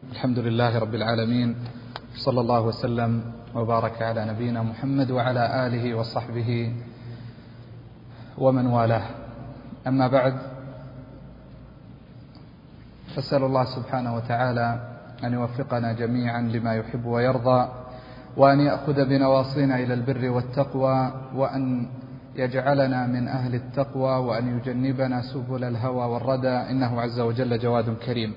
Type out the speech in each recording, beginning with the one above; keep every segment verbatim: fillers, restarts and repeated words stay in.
الحمد لله رب العالمين، صلى الله وسلم وبارك على نبينا محمد وعلى آله وصحبه ومن والاه. أما بعد، فأسأل الله سبحانه وتعالى أن يوفقنا جميعا لما يحب ويرضى، وأن يأخذ بنواصينا إلى البر والتقوى، وأن يجعلنا من أهل التقوى، وأن يجنبنا سبل الهوى والردى، إنه عز وجل جواد كريم.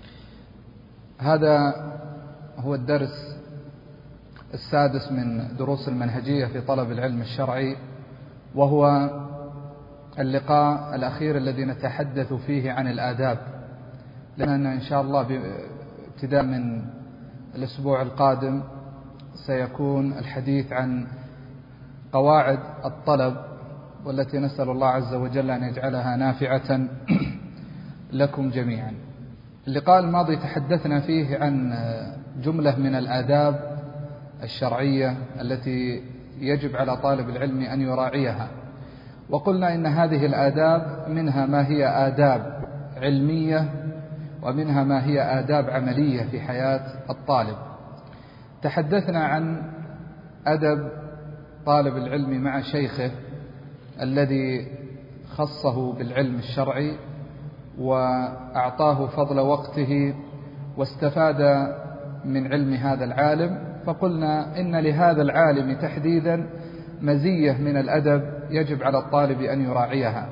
هذا هو الدرس السادس من دروس المنهجية في طلب العلم الشرعي، وهو اللقاء الأخير الذي نتحدث فيه عن الآداب، لأننا إن شاء الله ابتداء من الأسبوع القادم سيكون الحديث عن قواعد الطلب، والتي نسأل الله عز وجل أن يجعلها نافعة لكم جميعا. اللقاء الماضي تحدثنا فيه عن جملة من الآداب الشرعية التي يجب على طالب العلم أن يراعيها، وقلنا إن هذه الآداب منها ما هي آداب علمية، ومنها ما هي آداب عملية في حياة الطالب. تحدثنا عن أدب طالب العلم مع شيخه الذي خصه بالعلم الشرعي وأعطاه فضل وقته واستفاد من علم هذا العالم، فقلنا إن لهذا العالم تحديدا مزية من الأدب يجب على الطالب أن يراعيها.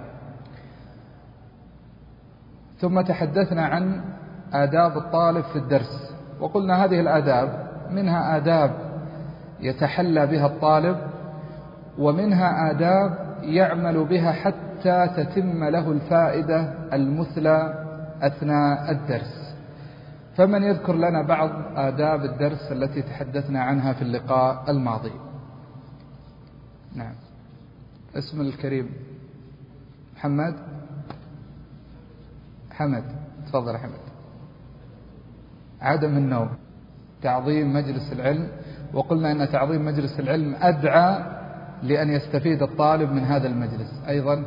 ثم تحدثنا عن آداب الطالب في الدرس، وقلنا هذه الآداب منها آداب يتحلى بها الطالب، ومنها آداب يعمل بها حتى تتم له الفائدة المثلى أثناء الدرس. فمن يذكر لنا بعض آداب الدرس التي تحدثنا عنها في اللقاء الماضي؟ نعم، اسم الكريم محمد حمد، تفضل حمد. عدم النوم، تعظيم مجلس العلم، وقلنا أن تعظيم مجلس العلم أدعى لأن يستفيد الطالب من هذا المجلس. أيضا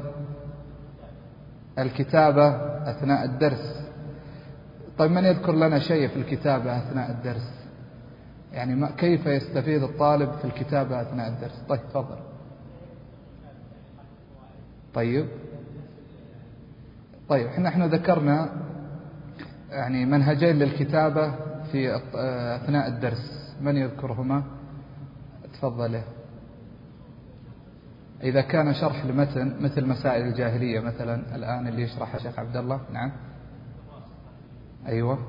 الكتابة أثناء الدرس. طيب، من يذكر لنا شيء في الكتابة أثناء الدرس؟ يعني ما كيف يستفيد الطالب في الكتابة أثناء الدرس؟ طيب تفضل. طيب طيب نحن ذكرنا يعني منهجين للكتابة في أثناء الدرس، من يذكرهما؟ تفضل. إذا كان شرح لمتن مثل مسائل الجاهلية مثلا الآن اللي يشرح الشيخ عبد الله. نعم، أيوة،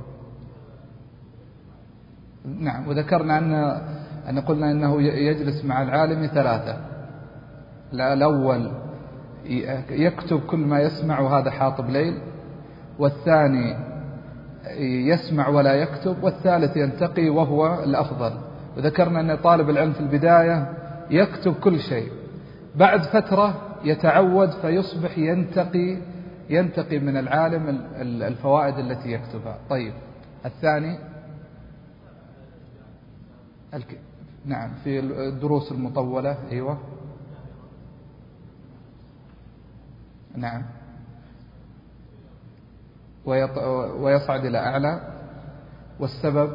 نعم. وذكرنا أن أن قلنا أنه يجلس مع العالم ثلاثة: الأول يكتب كل ما يسمع وهذا حاطب ليل، والثاني يسمع ولا يكتب، والثالث ينتقي وهو الأفضل. وذكرنا أن طالب العلم في البداية يكتب كل شيء، بعد فترة يتعود فيصبح ينتقي ينتقي من العالم الفوائد التي يكتبها. طيب، الثاني الك... نعم، في الدروس المطولة. أيوة، نعم، ويط... ويصعد إلى أعلى. والسبب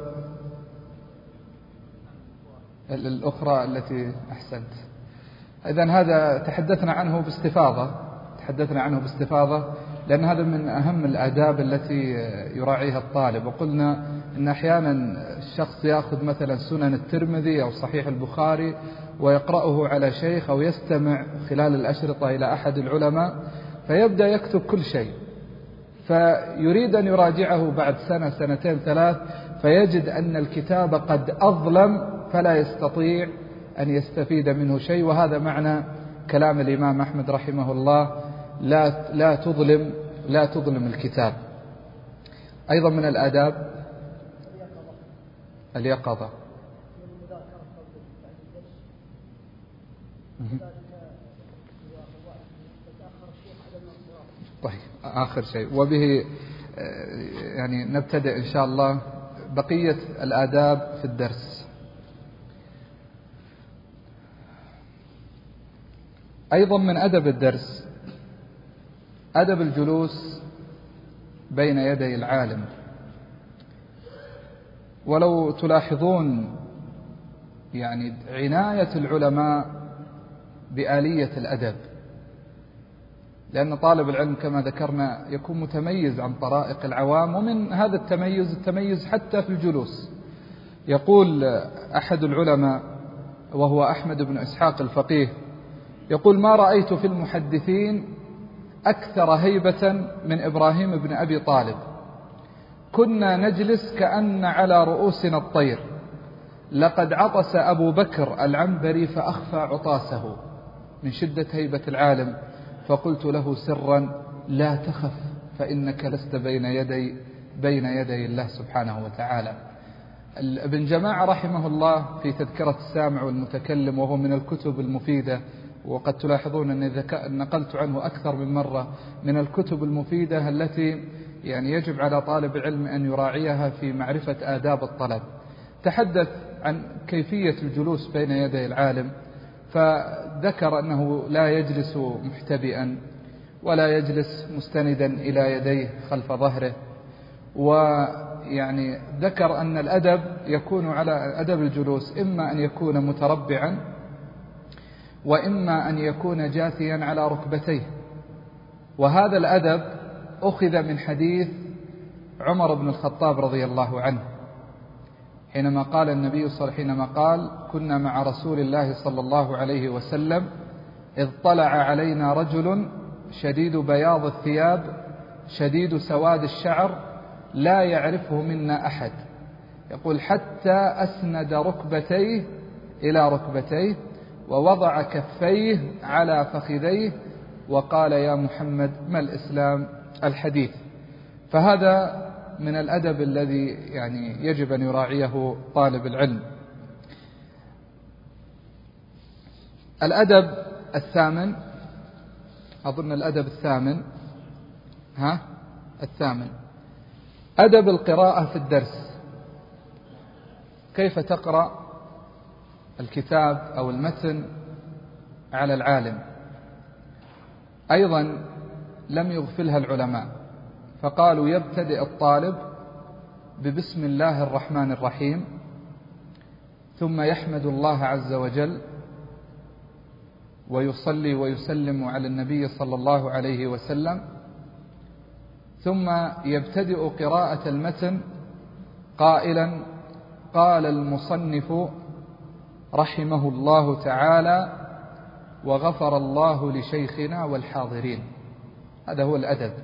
الأخرى التي أحسنت. إذن هذا تحدثنا عنه باستفاضة تحدثنا عنه باستفاضة لأن هذا من أهم الآداب التي يراعيها الطالب. وقلنا إن أحيانا الشخص يأخذ مثلا سنن الترمذي أو صحيح البخاري ويقرأه على شيخ، أو يستمع خلال الأشرطة إلى أحد العلماء، فيبدأ يكتب كل شيء، فيريد أن يراجعه بعد سنة سنتين ثلاث، فيجد أن الكتاب قد أظلم فلا يستطيع أن يستفيد منه شيء. وهذا معنى كلام الإمام أحمد رحمه الله: لا لا تظلم لا تظلم الكتاب. أيضا من الآداب اليقظة. طيب، آخر شيء، وبه يعني نبتدئ إن شاء الله بقية الآداب في الدرس. أيضا من أدب الدرس أدب الجلوس بين يدي العالم. ولو تلاحظون يعني عناية العلماء بآلية الأدب، لأن طالب العلم كما ذكرنا يكون متميز عن طرائق العوام، ومن هذا التميز التميز حتى في الجلوس. يقول أحد العلماء وهو أحمد بن إسحاق الفقيه، يقول: ما رأيت في المحدثين أكثر هيبة من إبراهيم بن أبي طالب، كنا نجلس كأن على رؤوسنا الطير، لقد عطس أبو بكر العنبري فأخفى عطاسه من شدة هيبة العالم، فقلت له سرا: لا تخف فإنك لست بين يدي بين يدي الله سبحانه وتعالى. ابن جماعة رحمه الله في تذكرة السامع والمتكلم، وهو من الكتب المفيدة، وقد تلاحظون أني نقلت عنه أكثر من مرة، من الكتب المفيدة التي يعني يجب على طالب العلم أن يراعيها في معرفة آداب الطلب. تحدث عن كيفية الجلوس بين يدي العالم، فذكر أنه لا يجلس محتبئا ولا يجلس مستندا إلى يديه خلف ظهره، ويعني ذكر أن الأدب يكون على أدب الجلوس إما أن يكون متربعا وإما أن يكون جاثيا على ركبتيه. وهذا الأدب أخذ من حديث عمر بن الخطاب رضي الله عنه، حينما قال النبي صلى حينما قال: كنا مع رسول الله صلى الله عليه وسلم إذ طلع علينا رجل شديد بياض الثياب شديد سواد الشعر لا يعرفه منا أحد، يقول: حتى أسند ركبتيه إلى ركبتيه ووضع كفيه على فخذيه وقال: يا محمد ما الإسلام؟ الحديث. فهذا من الأدب الذي يعني يجب أن يراعيه طالب العلم. الأدب الثامن، أظن الأدب الثامن ها الثامن أدب القراءة في الدرس. كيف تقرأ الكتاب أو المتن على العالم. أيضا لم يغفلها العلماء، فقالوا: يبتدئ الطالب ببسم الله الرحمن الرحيم، ثم يحمد الله عز وجل ويصلي ويسلم على النبي صلى الله عليه وسلم، ثم يبتدئ قراءة المتن قائلا: قال المصنف رحمه الله تعالى وغفر الله لشيخنا والحاضرين. هذا هو الأدب.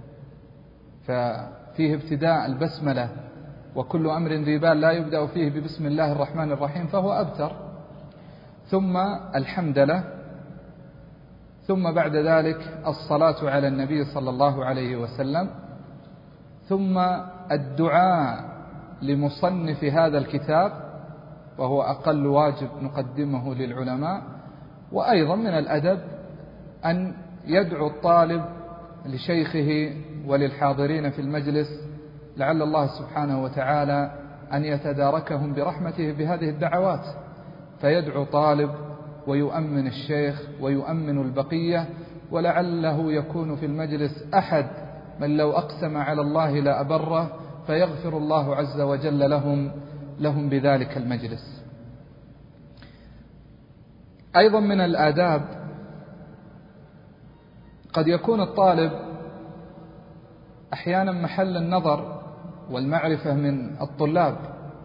ففيه ابتداء البسملة، وكل أمر ذي بال لا يبدأ فيه ببسم الله الرحمن الرحيم فهو أبتر، ثم الحمدلله، ثم بعد ذلك الصلاة على النبي صلى الله عليه وسلم، ثم الدعاء لمصنف هذا الكتاب وهو أقل واجب نقدمه للعلماء. وأيضا من الأدب أن يدعو الطالب لشيخه وللحاضرين في المجلس، لعل الله سبحانه وتعالى أن يتداركهم برحمته بهذه الدعوات، فيدعو طالب ويؤمن الشيخ ويؤمن البقية، ولعله يكون في المجلس أحد من لو أقسم على الله لا أبره، فيغفر الله عز وجل لهم لهم بذلك المجلس. أيضا من الآداب قد يكون الطالب أحيانا محل النظر والمعرفة من الطلاب،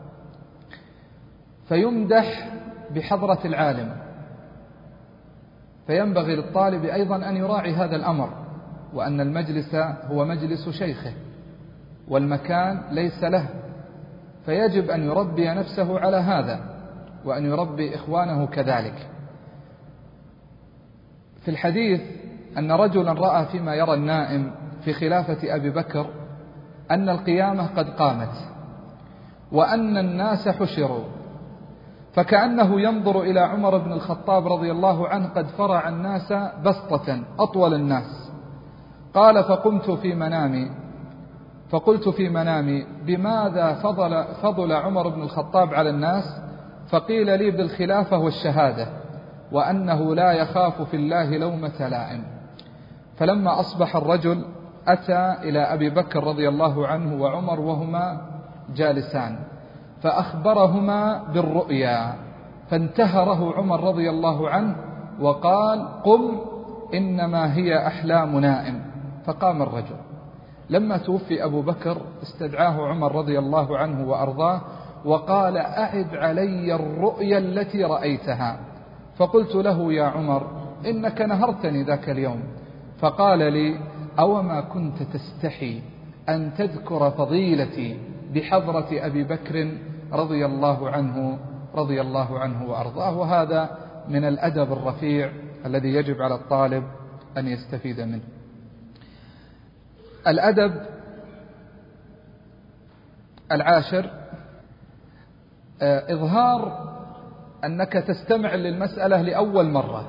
فيمدح بحضرة العالم، فينبغي للطالب أيضا أن يراعي هذا الأمر، وأن المجلس هو مجلس شيخه والمكان ليس له، فيجب أن يربي نفسه على هذا وأن يربي إخوانه كذلك. في الحديث أن رجلا رأى فيما يرى النائم في خلافة أبي بكر أن القيامة قد قامت وأن الناس حشروا، فكأنه ينظر إلى عمر بن الخطاب رضي الله عنه قد فرع الناس بسطة أطول الناس. قال: فقمت في منامي فقلت في منامي بماذا فضل, فضل عمر بن الخطاب على الناس؟ فقيل لي: بالخلافة والشهادة، وأنه لا يخاف في الله لومة لائم. فلما أصبح الرجل أتى إلى أبي بكر رضي الله عنه وعمر وهما جالسان، فأخبرهما بالرؤيا، فانتهره عمر رضي الله عنه وقال: قم إنما هي أحلام نائم. فقام الرجل. لما توفي أبو بكر استدعاه عمر رضي الله عنه وأرضاه وقال: أعد علي الرؤيا التي رأيتها. فقلت له: يا عمر، إنك نهرتني ذاك اليوم. فقال لي: أوما كنت تستحي أن تذكر فضيلتي بحضرة أبي بكر رضي الله عنه رضي الله عنه وأرضاه. وهذا من الأدب الرفيع الذي يجب على الطالب أن يستفيد منه. الأدب العاشر: إظهار أنك تستمع للمسألة لأول مرة.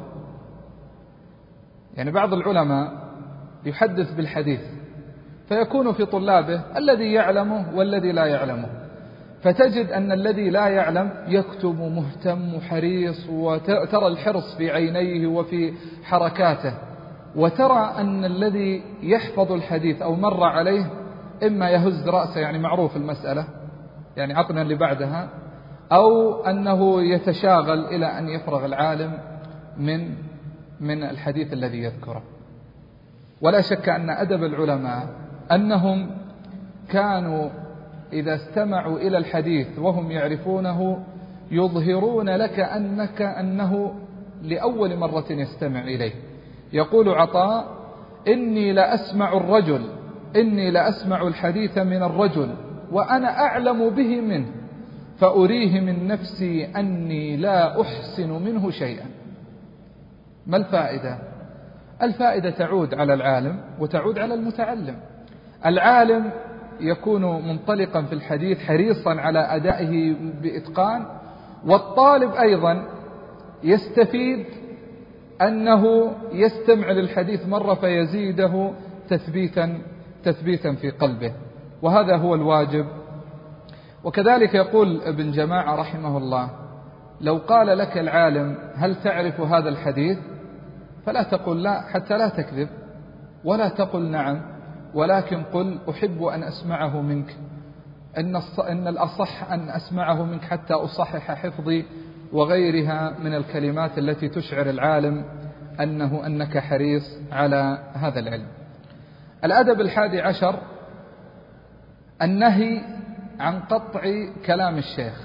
يعني بعض العلماء يحدث بالحديث فيكون في طلابه الذي يعلمه والذي لا يعلمه، فتجد أن الذي لا يعلم يكتب مهتم وحريص، وترى الحرص في عينيه وفي حركاته، وترى أن الذي يحفظ الحديث أو مر عليه إما يهز رأسه، يعني معروف المسألة، يعني عطنا اللي بعدها، أو أنه يتشاغل إلى أن يفرغ العالم من من الحديث الذي يذكره. ولا شك أن أدب العلماء أنهم كانوا إذا استمعوا إلى الحديث وهم يعرفونه يظهرون لك أنك أنه لأول مرة يستمع إليه. يقول عطاء: إني لأسمع الرجل إني لأسمع الحديث من الرجل وأنا أعلم به منه، فأريه من نفسي أني لا أحسن منه شيئا. ما الفائدة؟ الفائدة تعود على العالم وتعود على المتعلم. العالم يكون منطلقا في الحديث حريصا على أدائه بإتقان، والطالب أيضا يستفيد أنه يستمع للحديث مرة فيزيده تثبيتا تثبيتا في قلبه، وهذا هو الواجب. وكذلك يقول ابن جماعة رحمه الله: لو قال لك العالم: هل تعرف هذا الحديث؟ فلا تقل لا حتى لا تكذب، ولا تقل نعم، ولكن قل: أحب أن أسمعه منك، إن, إن الأصح أن أسمعه منك حتى أصحح حفظي، وغيرها من الكلمات التي تشعر العالم أنه أنك حريص على هذا العلم. الأدب الحادي عشر: النهي عن قطع كلام الشيخ.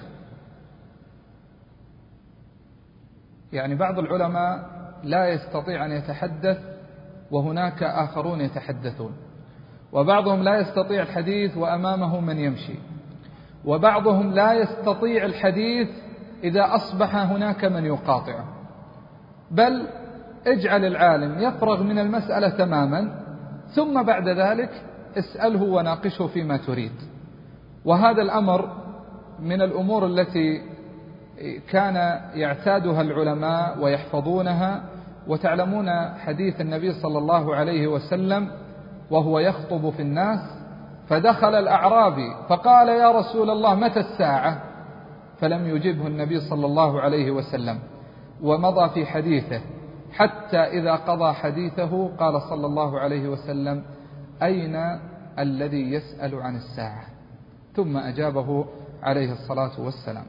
يعني بعض العلماء لا يستطيع أن يتحدث وهناك آخرون يتحدثون، وبعضهم لا يستطيع الحديث وأمامه من يمشي، وبعضهم لا يستطيع الحديث إذا أصبح هناك من يقاطعه. بل اجعل العالم يفرغ من المسألة تماما، ثم بعد ذلك اسأله وناقشه فيما تريد. وهذا الأمر من الأمور التي كان يعتادها العلماء ويحفظونها. وتعلمون حديث النبي صلى الله عليه وسلم وهو يخطب في الناس: فدخل الأعرابي فقال: يا رسول الله متى الساعة؟ فلم يجبه النبي صلى الله عليه وسلم، ومضى في حديثه حتى إذا قضى حديثه قال صلى الله عليه وسلم: أين الذي يسأل عن الساعة؟ ثم أجابه عليه الصلاة والسلام.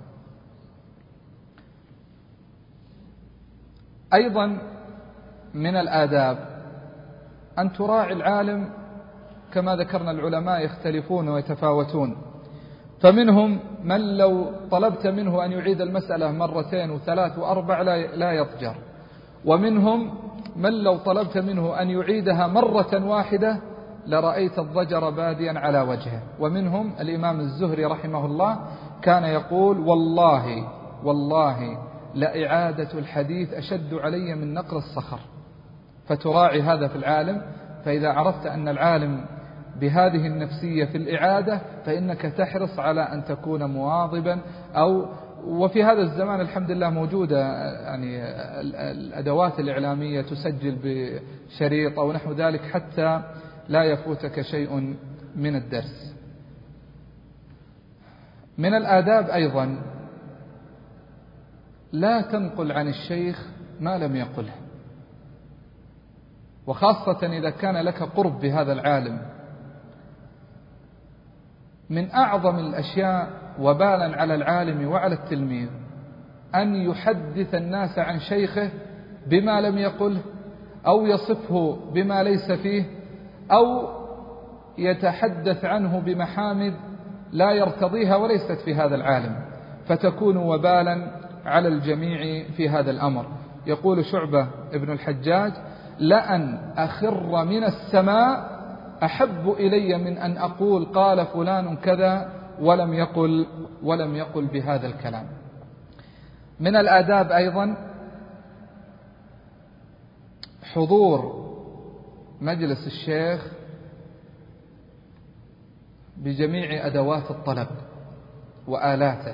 أيضا من الآداب أن تراعي العالم، كما ذكرنا العلماء يختلفون ويتفاوتون، فمنهم من لو طلبت منه أن يعيد المسألة مرتين وثلاث وأربع لا يضجر، ومنهم من لو طلبت منه أن يعيدها مرة واحدة لرأيت الضجر باديا على وجهه. ومنهم الإمام الزهري رحمه الله كان يقول: والله والله لإعادة الحديث أشد علي من نقر الصخر. فتراعي هذا في العالم، فإذا عرفت أن العالم بهذه النفسية في الإعادة فإنك تحرص على أن تكون مواظبا. أو وفي هذا الزمان الحمد لله موجودة يعني الأدوات الإعلامية تسجل بشريط أو نحو ذلك حتى لا يفوتك شيء من الدرس. من الآداب أيضا لا تنقل عن الشيخ ما لم يقله، وخاصة إذا كان لك قرب بهذا العالم. من أعظم الأشياء وبالا على العالم وعلى التلميذ أن يحدث الناس عن شيخه بما لم يقله، أو يصفه بما ليس فيه، أو يتحدث عنه بمحامد لا يرتضيها وليست في هذا العالم، فتكون وبالا على الجميع في هذا الأمر. يقول شعبة ابن الحجاج: لأن أخر من السماء أحب إلي من أن أقول قال فلان كذا ولم يقل ولم يقل بهذا الكلام. من الآداب أيضا حضور مجلس الشيخ بجميع أدوات الطلب وآلاته،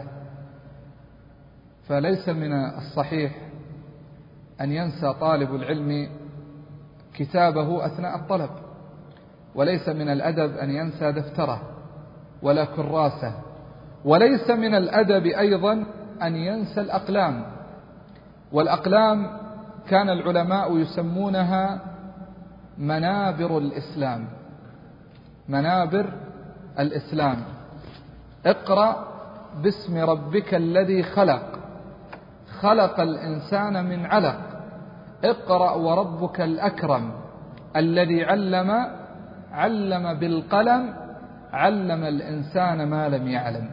فليس من الصحيح أن ينسى طالب العلم كتابه أثناء الطلب، وليس من الأدب أن ينسى دفتره ولا كراسة، وليس من الأدب أيضا أن ينسى الأقلام. والأقلام كان العلماء يسمونها منابر الإسلام، منابر الإسلام. اقرأ باسم ربك الذي خلق، خلق الإنسان من علق، اقرأ وربك الأكرم الذي علم علم بالقلم، علم الإنسان ما لم يعلم.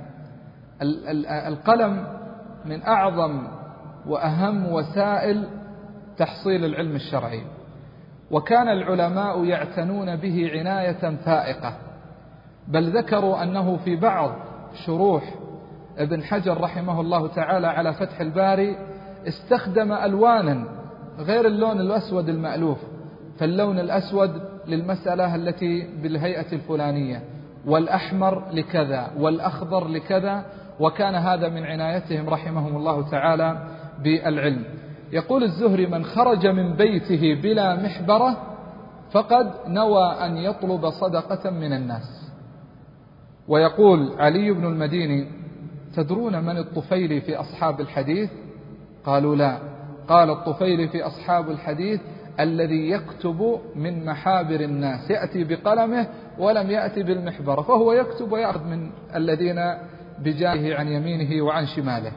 القلم من أعظم وأهم وسائل تحصيل العلم الشرعي، وكان العلماء يعتنون به عناية فائقة، بل ذكروا أنه في بعض شروح ابن حجر رحمه الله تعالى على فتح الباري استخدم ألوانا غير اللون الأسود المألوف، فاللون الأسود للمسألة التي بالهيئة الفلانية، والأحمر لكذا، والأخضر لكذا، وكان هذا من عنايتهم رحمهم الله تعالى بالعلم. يقول الزهري: من خرج من بيته بلا محبرة فقد نوى أن يطلب صدقة من الناس. ويقول علي بن المديني: تدرون من الطفيلي في أصحاب الحديث؟ قالوا لا. قال: الطفيلي في أصحاب الحديث الذي يكتب من محابر الناس، يأتي بقلمه ولم يأتي بالمحبرة، فهو يكتب ويأخذ من الذين بجاهه عن يمينه وعن شماله.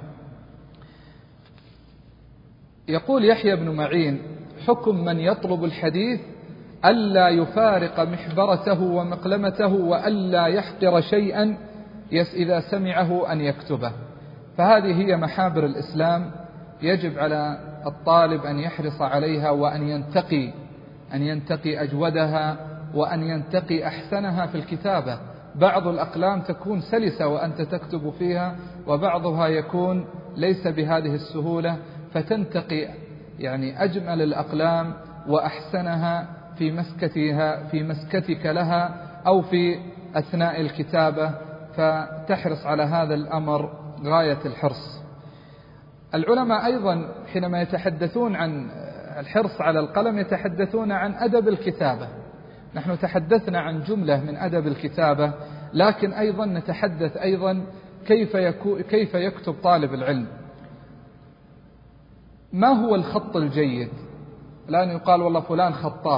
يقول يحيى بن معين: حكم من يطلب الحديث ألا يفارق محبرته ومقلمته، وألا يحقر شيئا إذا سمعه أن يكتبه. فهذه هي محابر الإسلام، يجب على الطالب أن يحرص عليها، وأن ينتقي أن ينتقي أجودها، وأن ينتقي أحسنها في الكتابة. بعض الأقلام تكون سلسة وأنت تكتب فيها، وبعضها يكون ليس بهذه السهولة، فتنتقي يعني أجمل الأقلام وأحسنها في مسكتها في مسكتك لها أو في أثناء الكتابة، فتحرص على هذا الأمر غاية الحرص. العلماء أيضا حينما يتحدثون عن الحرص على القلم يتحدثون عن أدب الكتابة. نحن تحدثنا عن جملة من أدب الكتابة، لكن أيضا نتحدث أيضا كيف يكو كيف يكتب طالب العلم. ما هو الخط الجيد؟ الآن يقال والله فلان خطاط،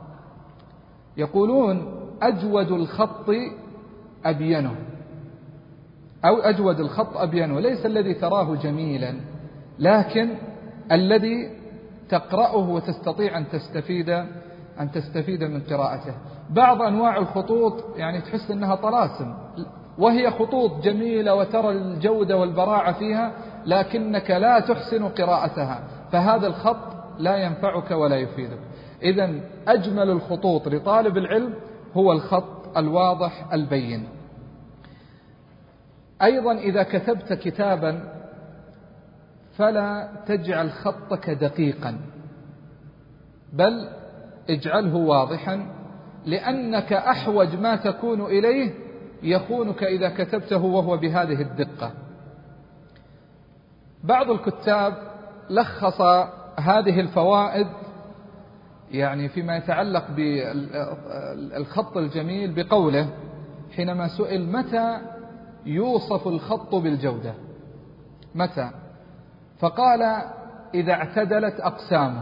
يقولون أجود الخط أبينه، أو أجود الخط أبينه، ليس الذي تراه جميلا، لكن الذي تقرأه وتستطيع أن تستفيد أن تستفيد من قراءته. بعض أنواع الخطوط يعني تحس أنها طلاسم، وهي خطوط جميلة وترى الجودة والبراعة فيها، لكنك لا تحسن قراءتها، فهذا الخط لا ينفعك ولا يفيدك. إذن أجمل الخطوط لطالب العلم هو الخط الواضح البين. أيضا إذا كتبت كتابا فلا تجعل خطك دقيقا، بل اجعله واضحا، لأنك أحوج ما تكون إليه يخونك إذا كتبته وهو بهذه الدقة. بعض الكتاب لخص هذه الفوائد يعني فيما يتعلق بالخط الجميل بقوله حينما سئل: متى يوصف الخط بالجودة؟ متى؟ فقال: إذا اعتدلت أقسامه،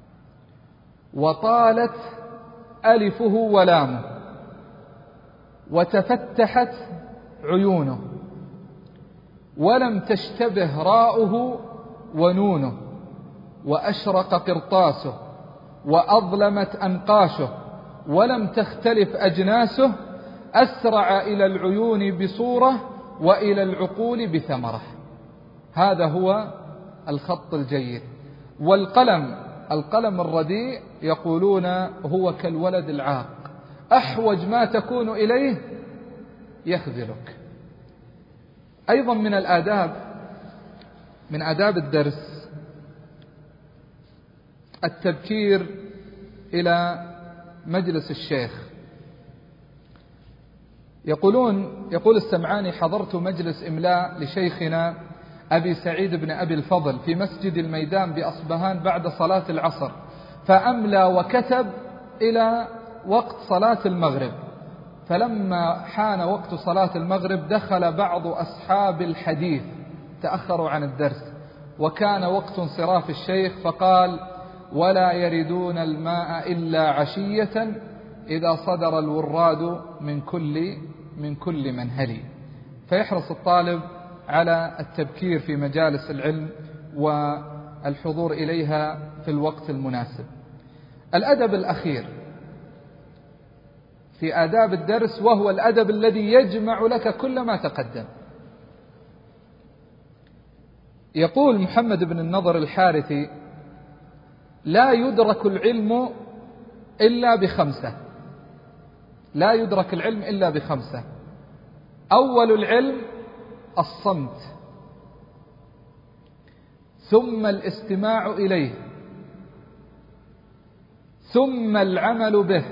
وطالت ألفه ولامه، وتفتحت عيونه، ولم تشتبه راؤه ونونه، وأشرق قرطاسه، وأظلمت أنقاشه، ولم تختلف أجناسه، أسرع إلى العيون بصورة وإلى العقول بثمرة. هذا هو الخط الجيد. والقلم القلم الرديء يقولون هو كالولد العاق، أحوج ما تكون إليه يخذلك. أيضا من الآداب من آداب الدرس التبكير إلى مجلس الشيخ. يقولون يقول السمعاني: حضرت مجلس إملاء لشيخنا أبي سعيد بن أبي الفضل في مسجد الميدان بأصبهان بعد صلاة العصر، فأملى وكتب إلى وقت صلاة المغرب، فلما حان وقت صلاة المغرب دخل بعض أصحاب الحديث تأخروا عن الدرس، وكان وقت انصراف الشيخ، فقال: ولا يردون الماء إلا عشية إذا صدر الوراد من كل من كل منهل. فيحرص الطالب على التبكير في مجالس العلم والحضور إليها في الوقت المناسب. الأدب الأخير في آداب الدرس، وهو الأدب الذي يجمع لك كل ما تقدم. يقول محمد بن النضر الحارثي: لا يدرك العلم إلا بخمسة لا يدرك العلم إلا بخمسة أول العلم الصمت، ثم الاستماع إليه، ثم العمل به،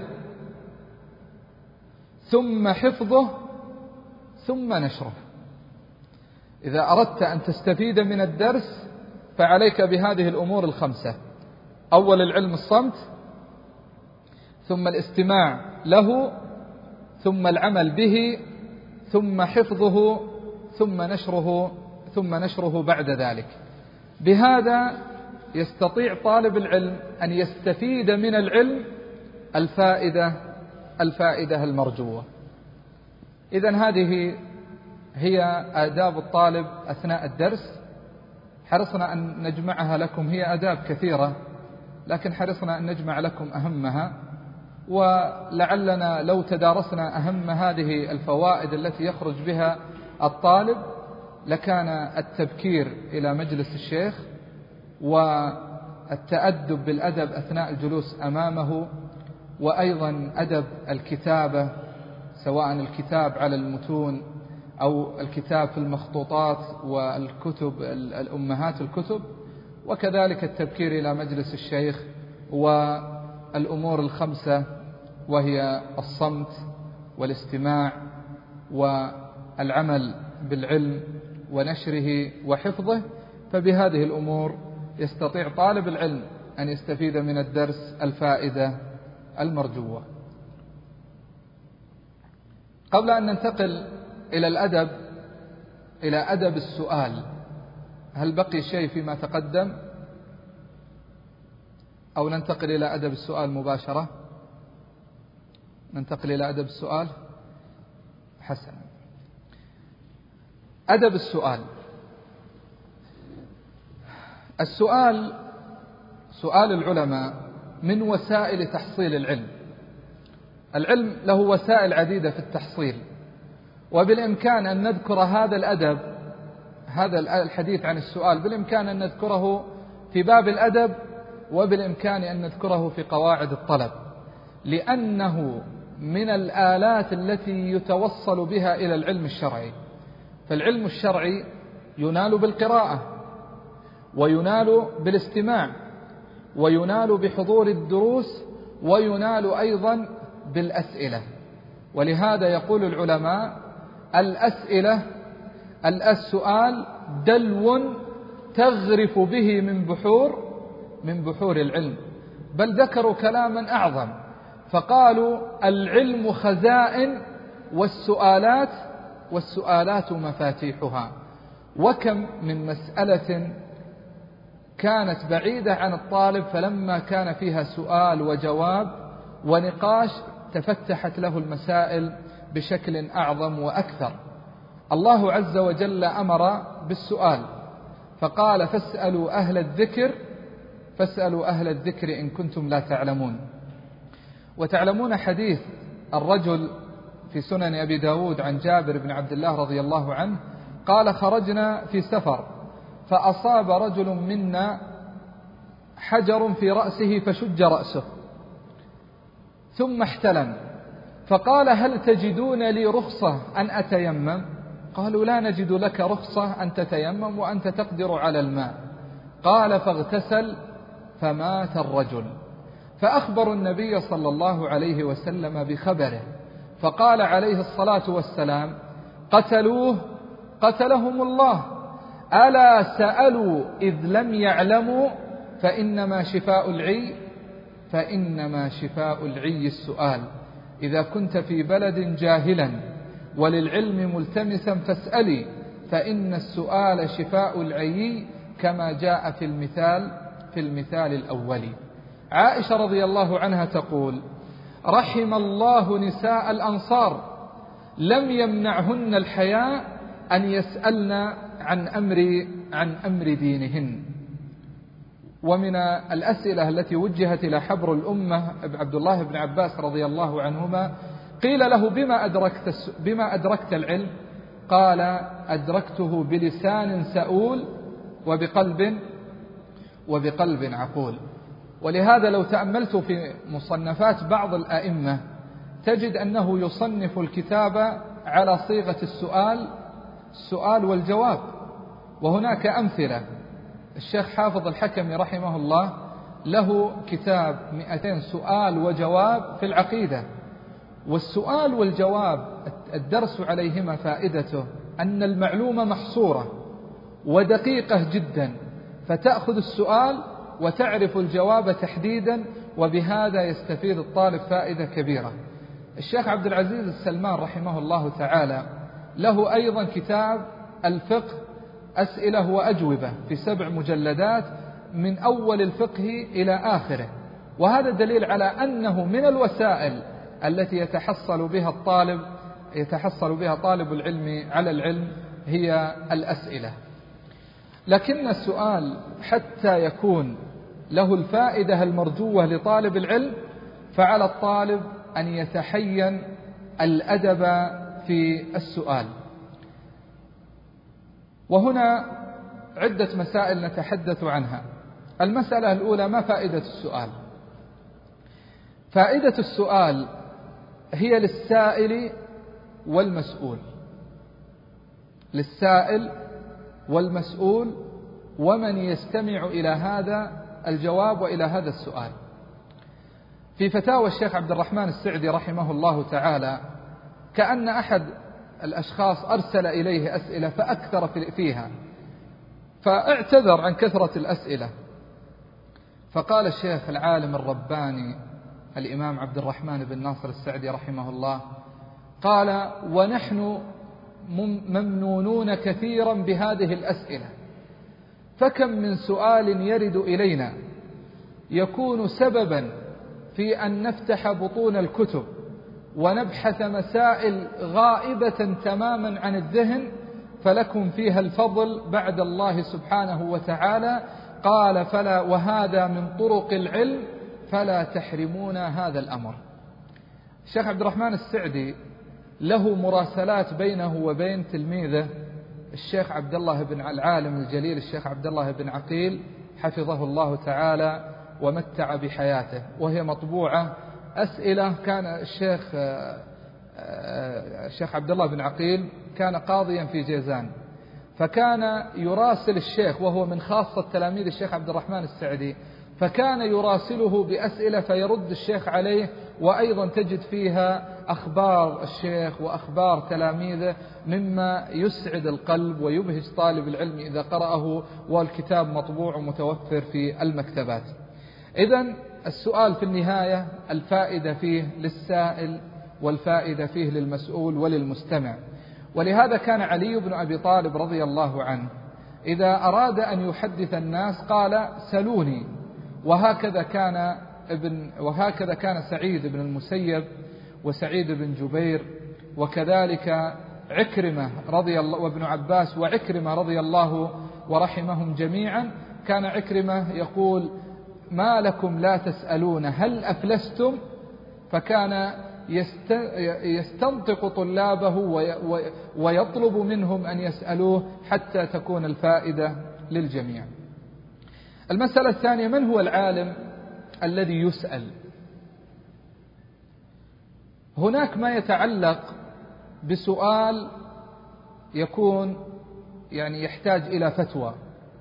ثم حفظه، ثم نشره. إذا أردت أن تستفيد من الدرس فعليك بهذه الأمور الخمسة: أول العلم الصمت، ثم الاستماع له، ثم العمل به، ثم حفظه، ثم نشره ثم نشره بعد ذلك. بهذا يستطيع طالب العلم أن يستفيد من العلم الفائدة الفائدة المرجوة. إذن هذه هي آداب الطالب أثناء الدرس. حرصنا أن نجمعها لكم، هي آداب كثيرة لكن حرصنا أن نجمع لكم أهمها، ولعلنا لو تدارسنا أهم هذه الفوائد التي يخرج بها الطالب لكان التبكير إلى مجلس الشيخ والتأدب بالأدب أثناء الجلوس أمامه، وأيضا أدب الكتابة سواء الكتاب على المتون أو الكتاب في المخطوطات والكتب الأمهات الكتب، وكذلك التبكير إلى مجلس الشيخ، والأمور الخمسة وهي الصمت والاستماع والعمل بالعلم ونشره وحفظه. فبهذه الأمور يستطيع طالب العلم أن يستفيد من الدرس الفائدة المرجوة. قبل أن ننتقل إلى الأدب إلى أدب السؤال، هل بقي شيء فيما تقدم أو ننتقل إلى أدب السؤال مباشرة؟ ننتقل إلى أدب السؤال. حسنا. أدب السؤال. السؤال سؤال العلماء من وسائل تحصيل العلم. العلم له وسائل عديدة في التحصيل، وبالإمكان أن نذكر هذا الأدب هذا الحديث عن السؤال بالإمكان أن نذكره في باب الأدب، وبالإمكان أن نذكره في قواعد الطلب، لأنه من الآلات التي يتوصل بها إلى العلم الشرعي. فالعلم الشرعي ينال بالقراءة، وينال بالاستماع، وينال بحضور الدروس، وينال أيضا بالأسئلة. ولهذا يقول العلماء: الأسئلة السؤال دلو تغرف به من بحور من بحور العلم. بل ذكروا كلاما أعظم فقالوا: العلم خزائن والسؤالات والسؤالات مفاتيحها. وكم من مسألة كانت بعيدة عن الطالب، فلما كان فيها سؤال وجواب ونقاش تفتحت له المسائل بشكل أعظم وأكثر. الله عز وجل أمر بالسؤال فقال فاسألوا أهل الذكر فاسألوا أهل الذكر إن كنتم لا تعلمون. وتعلمون حديث الرجل في سنن أبي داود عن جابر بن عبد الله رضي الله عنه قال خرجنا في سفر فأصاب رجل منا حجر في رأسه فشج رأسه ثم احتلم، فقال هل تجدون لي رخصة أن أتيمم؟ قالوا لا نجد لك رخصة أن تتيمم وأنت تقدر على الماء. قال فاغتسل فمات الرجل. فأخبر النبي صلى الله عليه وسلم بخبره فقال عليه الصلاة والسلام قتلوه قتلهم الله، ألا سألوا إذ لم يعلموا فإنما شفاء العي فإنما شفاء العي السؤال. إذا كنت في بلد جاهلا وللعلم ملتمسا فاسألي فإن السؤال شفاء العي كما جاء في المثال في المثال الأولي. عائشة رضي الله عنها تقول رحم الله نساء الأنصار لم يمنعهن الحياء أن يسألن عن أمر عن أمر دينهن. ومن الأسئلة التي وجهت إلى حبر الأمة عبد الله بن عباس رضي الله عنهما قيل له بما أدركت, بما أدركت العلم؟ قال أدركته بلسان سؤول وبقلب وبقلب عقول. ولهذا لو تأملت في مصنفات بعض الأئمة تجد أنه يصنف الكتاب على صيغة السؤال السؤال والجواب. وهناك أمثلة. الشيخ حافظ الحكمي رحمه الله له كتاب مئتين سؤال وجواب في العقيدة. والسؤال والجواب الدرس عليهما فائدته أن المعلومة محصورة ودقيقة جدا، فتأخذ السؤال وتعرف الجواب تحديدا، وبهذا يستفيد الطالب فائدة كبيرة. الشيخ عبد العزيز السلمان رحمه الله تعالى له أيضا كتاب الفقه أسئلة وأجوبة في سبع مجلدات من أول الفقه إلى آخره. وهذا دليل على أنه من الوسائل التي يتحصل بها الطالب يتحصل بها طالب العلم على العلم هي الأسئلة. لكن السؤال حتى يكون له الفائدة المرجوة لطالب العلم فعلى الطالب أن يتحين الأدب في السؤال. وهنا عدة مسائل نتحدث عنها. المسألة الأولى: ما فائدة السؤال؟ فائدة السؤال هي للسائل والمسؤول للسائل والمسؤول ومن يستمع إلى هذا الجواب وإلى هذا السؤال. في فتاوى الشيخ عبد الرحمن السعدي رحمه الله تعالى كأن أحد الأشخاص أرسل إليه أسئلة فأكثر فيها، فاعتذر عن كثرة الأسئلة، فقال الشيخ العالم الرباني الإمام عبد الرحمن بن ناصر السعدي رحمه الله قال: ونحن ممنونون كثيرا بهذه الأسئلة، فكم من سؤال يرد إلينا يكون سببا في أن نفتح بطون الكتب ونبحث مسائل غائبة تماما عن الذهن، فلكم فيها الفضل بعد الله سبحانه وتعالى. قال: فلا وهذا من طرق العلم فلا تحرمونا هذا الأمر. الشيخ عبد الرحمن السعدي له مراسلات بينه وبين تلميذه الشيخ عبد الله بن العالم الجليل الشيخ عبد الله بن عقيل حفظه الله تعالى ومتع بحياته، وهي مطبوعة أسئلة. كان الشيخ الشيخ عبد الله بن عقيل كان قاضيا في جيزان، فكان يراسل الشيخ وهو من خاصة تلاميذ الشيخ عبد الرحمن السعدي، فكان يراسله بأسئلة فيرد الشيخ عليه، وأيضا تجد فيها أخبار الشيخ وأخبار تلاميذه مما يسعد القلب ويبهج طالب العلم إذا قرأه، والكتاب مطبوع ومتوفر في المكتبات. إذن السؤال في النهاية الفائدة فيه للسائل والفائدة فيه للمسؤول وللمستمع. ولهذا كان علي بن أبي طالب رضي الله عنه إذا أراد أن يحدث الناس قال: سلوني. وهكذا كان ابن وهكذا كان سعيد بن المسيب وسعيد بن جبير وكذلك عكرمة رضي الله وابن عباس وعكرمة رضي الله ورحمهم جميعا. كان عكرمة يقول: ما لكم لا تسألون هل أفلستم؟ فكان يستنطق طلابه ويطلب منهم أن يسألوه حتى تكون الفائدة للجميع. المسألة الثانية: من هو العالم الذي يسأل؟ هناك ما يتعلق بسؤال يكون يعني يحتاج إلى فتوى،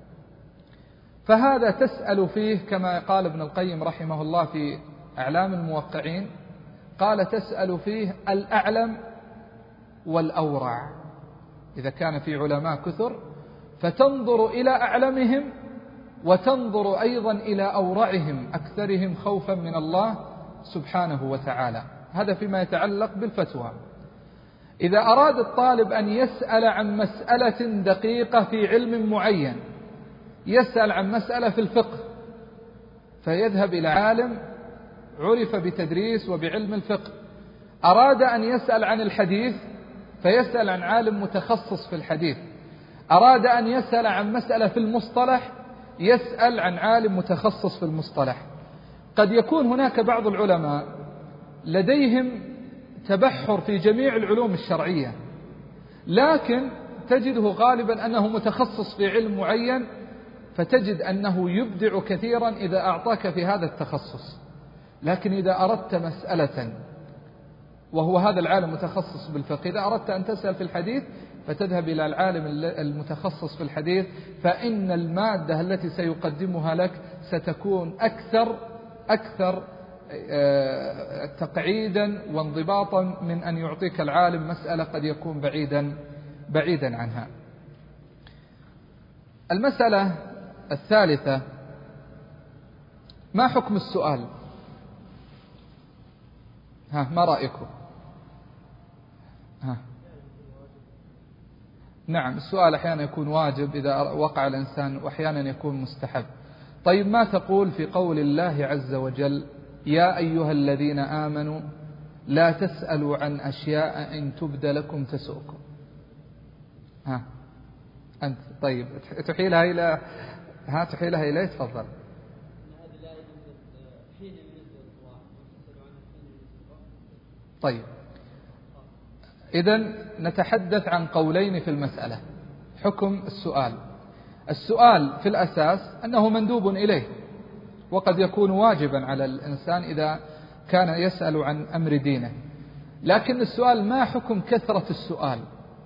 فهذا تسأل فيه كما قال ابن القيم رحمه الله في أعلام الموقعين، قال: تسأل فيه الأعلم والأورع. إذا كان في علماء كثر فتنظر إلى أعلمهم وتنظر أيضا إلى أورعهم أكثرهم خوفا من الله سبحانه وتعالى. هذا فيما يتعلق بالفتوى. إذا أراد الطالب أن يسأل عن مسألة دقيقة في علم معين، يسأل عن مسألة في الفقه، فيذهب إلى عالم عرف بتدريس وبعلم الفقه. أراد أن يسأل عن الحديث فيسأل عن عالم متخصص في الحديث. أراد أن يسأل عن مسألة في المصطلح يسأل عن عالم متخصص في المصطلح. قد يكون هناك بعض العلماء لديهم تبحر في جميع العلوم الشرعية، لكن تجده غالبا أنه متخصص في علم معين، فتجد أنه يبدع كثيرا إذا أعطاك في هذا التخصص. لكن إذا أردت مسألة وهو هذا العالم متخصص بالفقه، إذا أردت أن تسأل في الحديث فتذهب إلى العالم المتخصص في الحديث، فإن المادة التي سيقدمها لك ستكون أكثر أكثر تقعيدا وانضباطا من أن يعطيك العالم مسألة قد يكون بعيدا بعيدا عنها. المسألة الثالثة: ما حكم السؤال؟ ها ما رأيكم؟ ها نعم، السؤال أحيانا يكون واجب إذا وقع الإنسان، وأحيانا يكون مستحب. طيب، ما تقول في قول الله عز وجل: يا أيها الذين آمنوا لا تسألوا عن أشياء إن تبد لكم تسؤكم؟ ها أنت طيب تحيلها إلى ها تحيلها إليه؟ تفضل. طيب، إذن نتحدث عن قولين في المسألة. حكم السؤال: السؤال في الأساس أنه مندوب إليه، وقد يكون واجبا على الإنسان إذا كان يسأل عن أمر دينه. لكن السؤال: ما حكم كثرة السؤال؟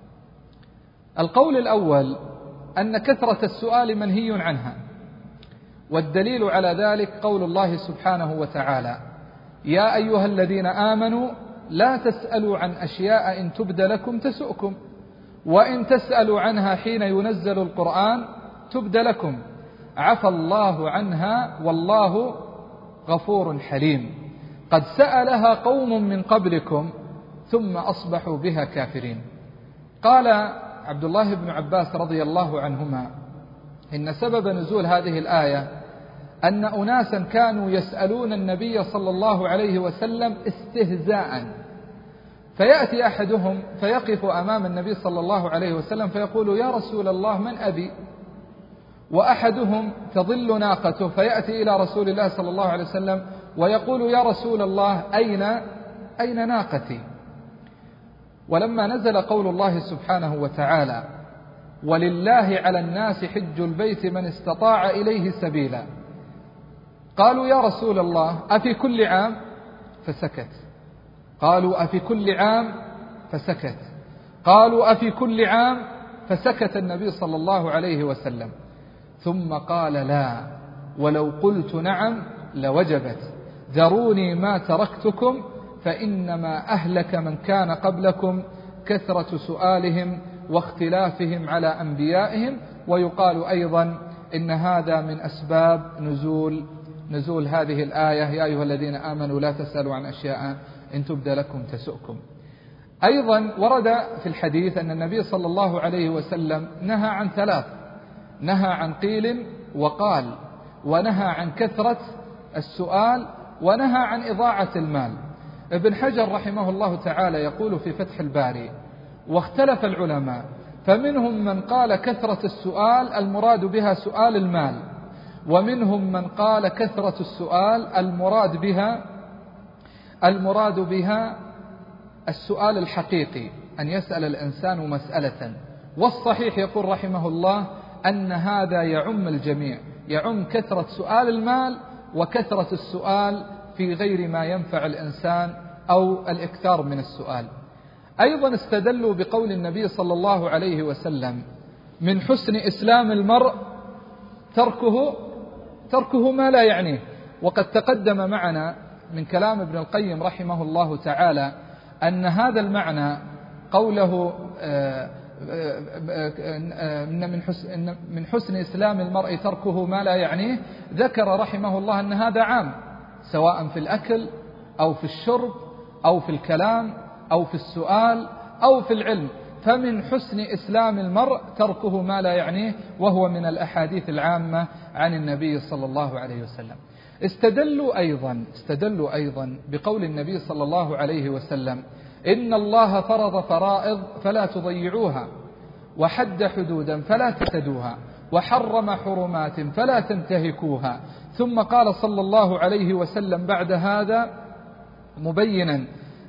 القول الأول أن كثرة السؤال منهي عنها، والدليل على ذلك قول الله سبحانه وتعالى: يا أيها الذين آمنوا لا تسألوا عن أشياء إن تبد لكم تسؤكم، وإن تسألوا عنها حين ينزل القرآن تبد لكم، عفى الله عنها والله غفور حليم، قد سألها قوم من قبلكم ثم أصبحوا بها كافرين. قال عبد الله بن عباس رضي الله عنهما: إن سبب نزول هذه الآية أن أناسا كانوا يسألون النبي صلى الله عليه وسلم استهزاء، فيأتي أحدهم فيقف أمام النبي صلى الله عليه وسلم فيقول: يا رسول الله من أبي؟ وأحدهم تضل ناقته فيأتي إلى رسول الله صلى الله عليه وسلم ويقول: يا رسول الله أين أين ناقتي؟ ولما نزل قول الله سبحانه وتعالى: ولله على الناس حج البيت من استطاع إليه سبيلا، قالوا: يا رسول الله أفي كل عام؟ فسكت. قالوا: أفي كل عام؟ فسكت. قالوا: أفي كل عام؟ فسكت النبي صلى الله عليه وسلم، ثم قال: لا، ولو قلت نعم لوجبت، ذروني ما تركتكم، فإنما أهلك من كان قبلكم كثرة سؤالهم واختلافهم على أنبيائهم. ويقال أيضا إن هذا من أسباب نزول نزول هذه الآية: يا أيها الذين آمنوا لا تسألوا عن أشياء إن تبد لكم تسؤكم. أيضا ورد في الحديث أن النبي صلى الله عليه وسلم نهى عن ثلاث: نهى عن قيل وقال، ونهى عن كثرة السؤال، ونهى عن إضاعة المال. ابن حجر رحمه الله تعالى يقول في فتح الباري: واختلف العلماء، فمنهم من قال كثرة السؤال المراد بها سؤال المال، ومنهم من قال كثرة السؤال المراد بها المراد بها السؤال الحقيقي، أن يسأل الإنسان مسألة. والصحيح يقول رحمه الله أن هذا يعم الجميع، يعم كثرة سؤال المال وكثرة السؤال في غير ما ينفع الإنسان أو الإكثار من السؤال. أيضا استدلوا بقول النبي صلى الله عليه وسلم: من حسن إسلام المرء تركه تركه ما لا يعنيه. وقد تقدم معنا من كلام ابن القيم رحمه الله تعالى أن هذا المعنى قوله إن من حسن, من حسن إسلام المرء تركه ما لا يعنيه، ذكر رحمه الله أن هذا عام، سواء في الأكل أو في الشرب أو في الكلام أو في السؤال أو في العلم. فمن حسن إسلام المرء تركه ما لا يعنيه، وهو من الأحاديث العامة عن النبي صلى الله عليه وسلم. استدلوا أيضا استدلوا أيضا بقول النبي صلى الله عليه وسلم: إن الله فرض فرائض فلا تضيعوها، وحد حدودا فلا تعتدوها، وحرم حرمات فلا تنتهكوها. ثم قال صلى الله عليه وسلم بعد هذا مبينا: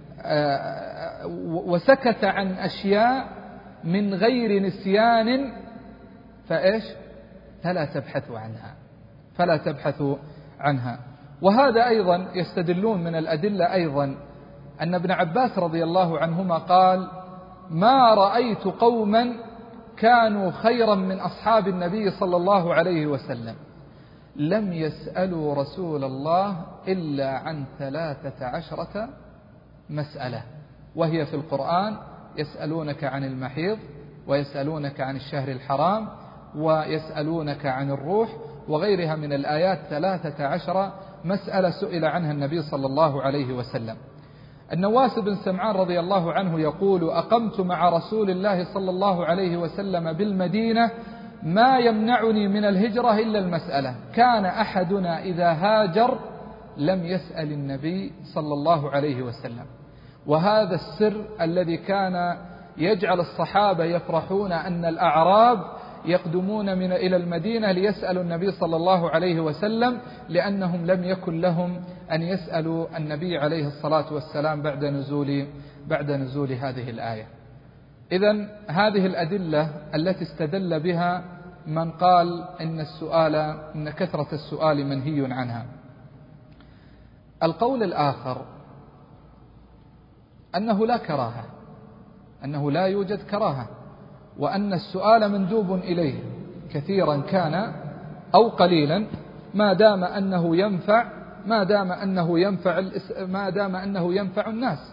وسكت عن أشياء من غير نسيان فإيش فلا تبحثوا عنها فلا تبحثوا عنها. وهذا أيضا يستدلون من الأدلة أيضا أن ابن عباس رضي الله عنهما قال: ما رأيت قوما كانوا خيرا من أصحاب النبي صلى الله عليه وسلم لم يسألوا رسول الله إلا عن ثلاثة عشرة مسألة، وهي في القرآن: يسألونك عن المحيض، ويسألونك عن الشهر الحرام، ويسألونك عن الروح، وغيرها من الآيات. ثلاثة عشر مسألة سئل عنها النبي صلى الله عليه وسلم. النواس بن سمعان رضي الله عنه يقول: أقمت مع رسول الله صلى الله عليه وسلم بالمدينة ما يمنعني من الهجرة إلا المسألة. كان أحدنا إذا هاجر لم يسأل النبي صلى الله عليه وسلم. وهذا السر الذي كان يجعل الصحابة يفرحون أن الأعراب يقدمون من إلى المدينة ليسألوا النبي صلى الله عليه وسلم، لأنهم لم يكن لهم أن يسألوا النبي عليه الصلاة والسلام بعد نزول بعد نزول هذه الآية. إذن هذه الأدلة التي استدل بها من قال إن السؤال إن كثرة السؤال منهي عنها. القول الآخر أنه لا كراهة، أنه لا يوجد كراهة، وأن السؤال مندوب إليه كثيرا كان أو قليلا، ما دام أنه ينفع ما دام أنه ينفع ما دام أنه ينفع الناس.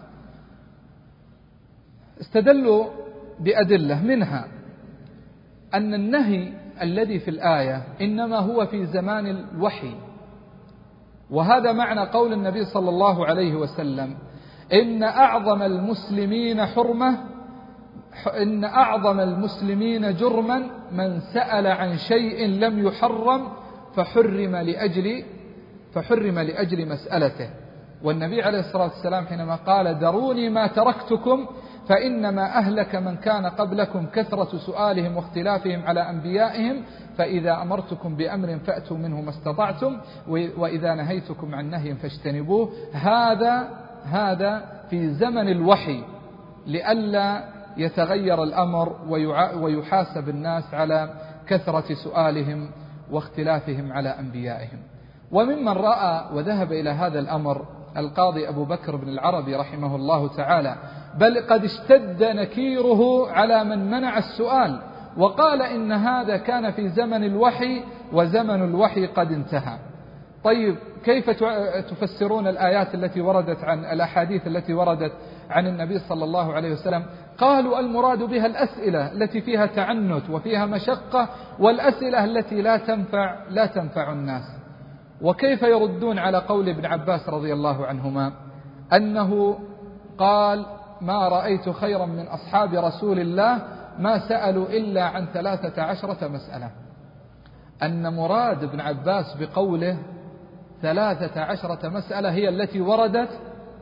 استدلوا بأدلة، منها أن النهي الذي في الآية إنما هو في زمان الوحي، وهذا معنى قول النبي صلى الله عليه وسلم: إن أعظم المسلمين حرمة إن أعظم المسلمين جرما من سأل عن شيء لم يحرم فحرم لأجل فحرم لأجل مسألته. والنبي عليه الصلاة والسلام حينما قال: دروني ما تركتكم فإنما أهلك من كان قبلكم كثرة سؤالهم واختلافهم على أنبيائهم، فإذا أمرتكم بأمر فأتوا منه ما استطعتم، وإذا نهيتكم عن نهي فاجتنبوه. هذا هذا في زمن الوحي، لئلا يتغير الأمر ويحاسب الناس على كثرة سؤالهم واختلافهم على أنبيائهم. وممن رأى وذهب إلى هذا الأمر القاضي أبو بكر بن العربي رحمه الله تعالى، بل قد اشتد نكيره على من منع السؤال، وقال إن هذا كان في زمن الوحي وزمن الوحي قد انتهى. طيب، كيف تفسرون الآيات التي وردت عن الأحاديث التي وردت عن النبي صلى الله عليه وسلم؟ قالوا: المراد بها الأسئلة التي فيها تعنت وفيها مشقة، والأسئلة التي لا تنفع لا تنفع الناس. وكيف يردون على قول ابن عباس رضي الله عنهما أنه قال: ما رأيت خيرا من أصحاب رسول الله ما سألوا إلا عن ثلاثة عشرة مسألة؟ أن مراد ابن عباس بقوله ثلاثة عشرة مسألة هي التي وردت في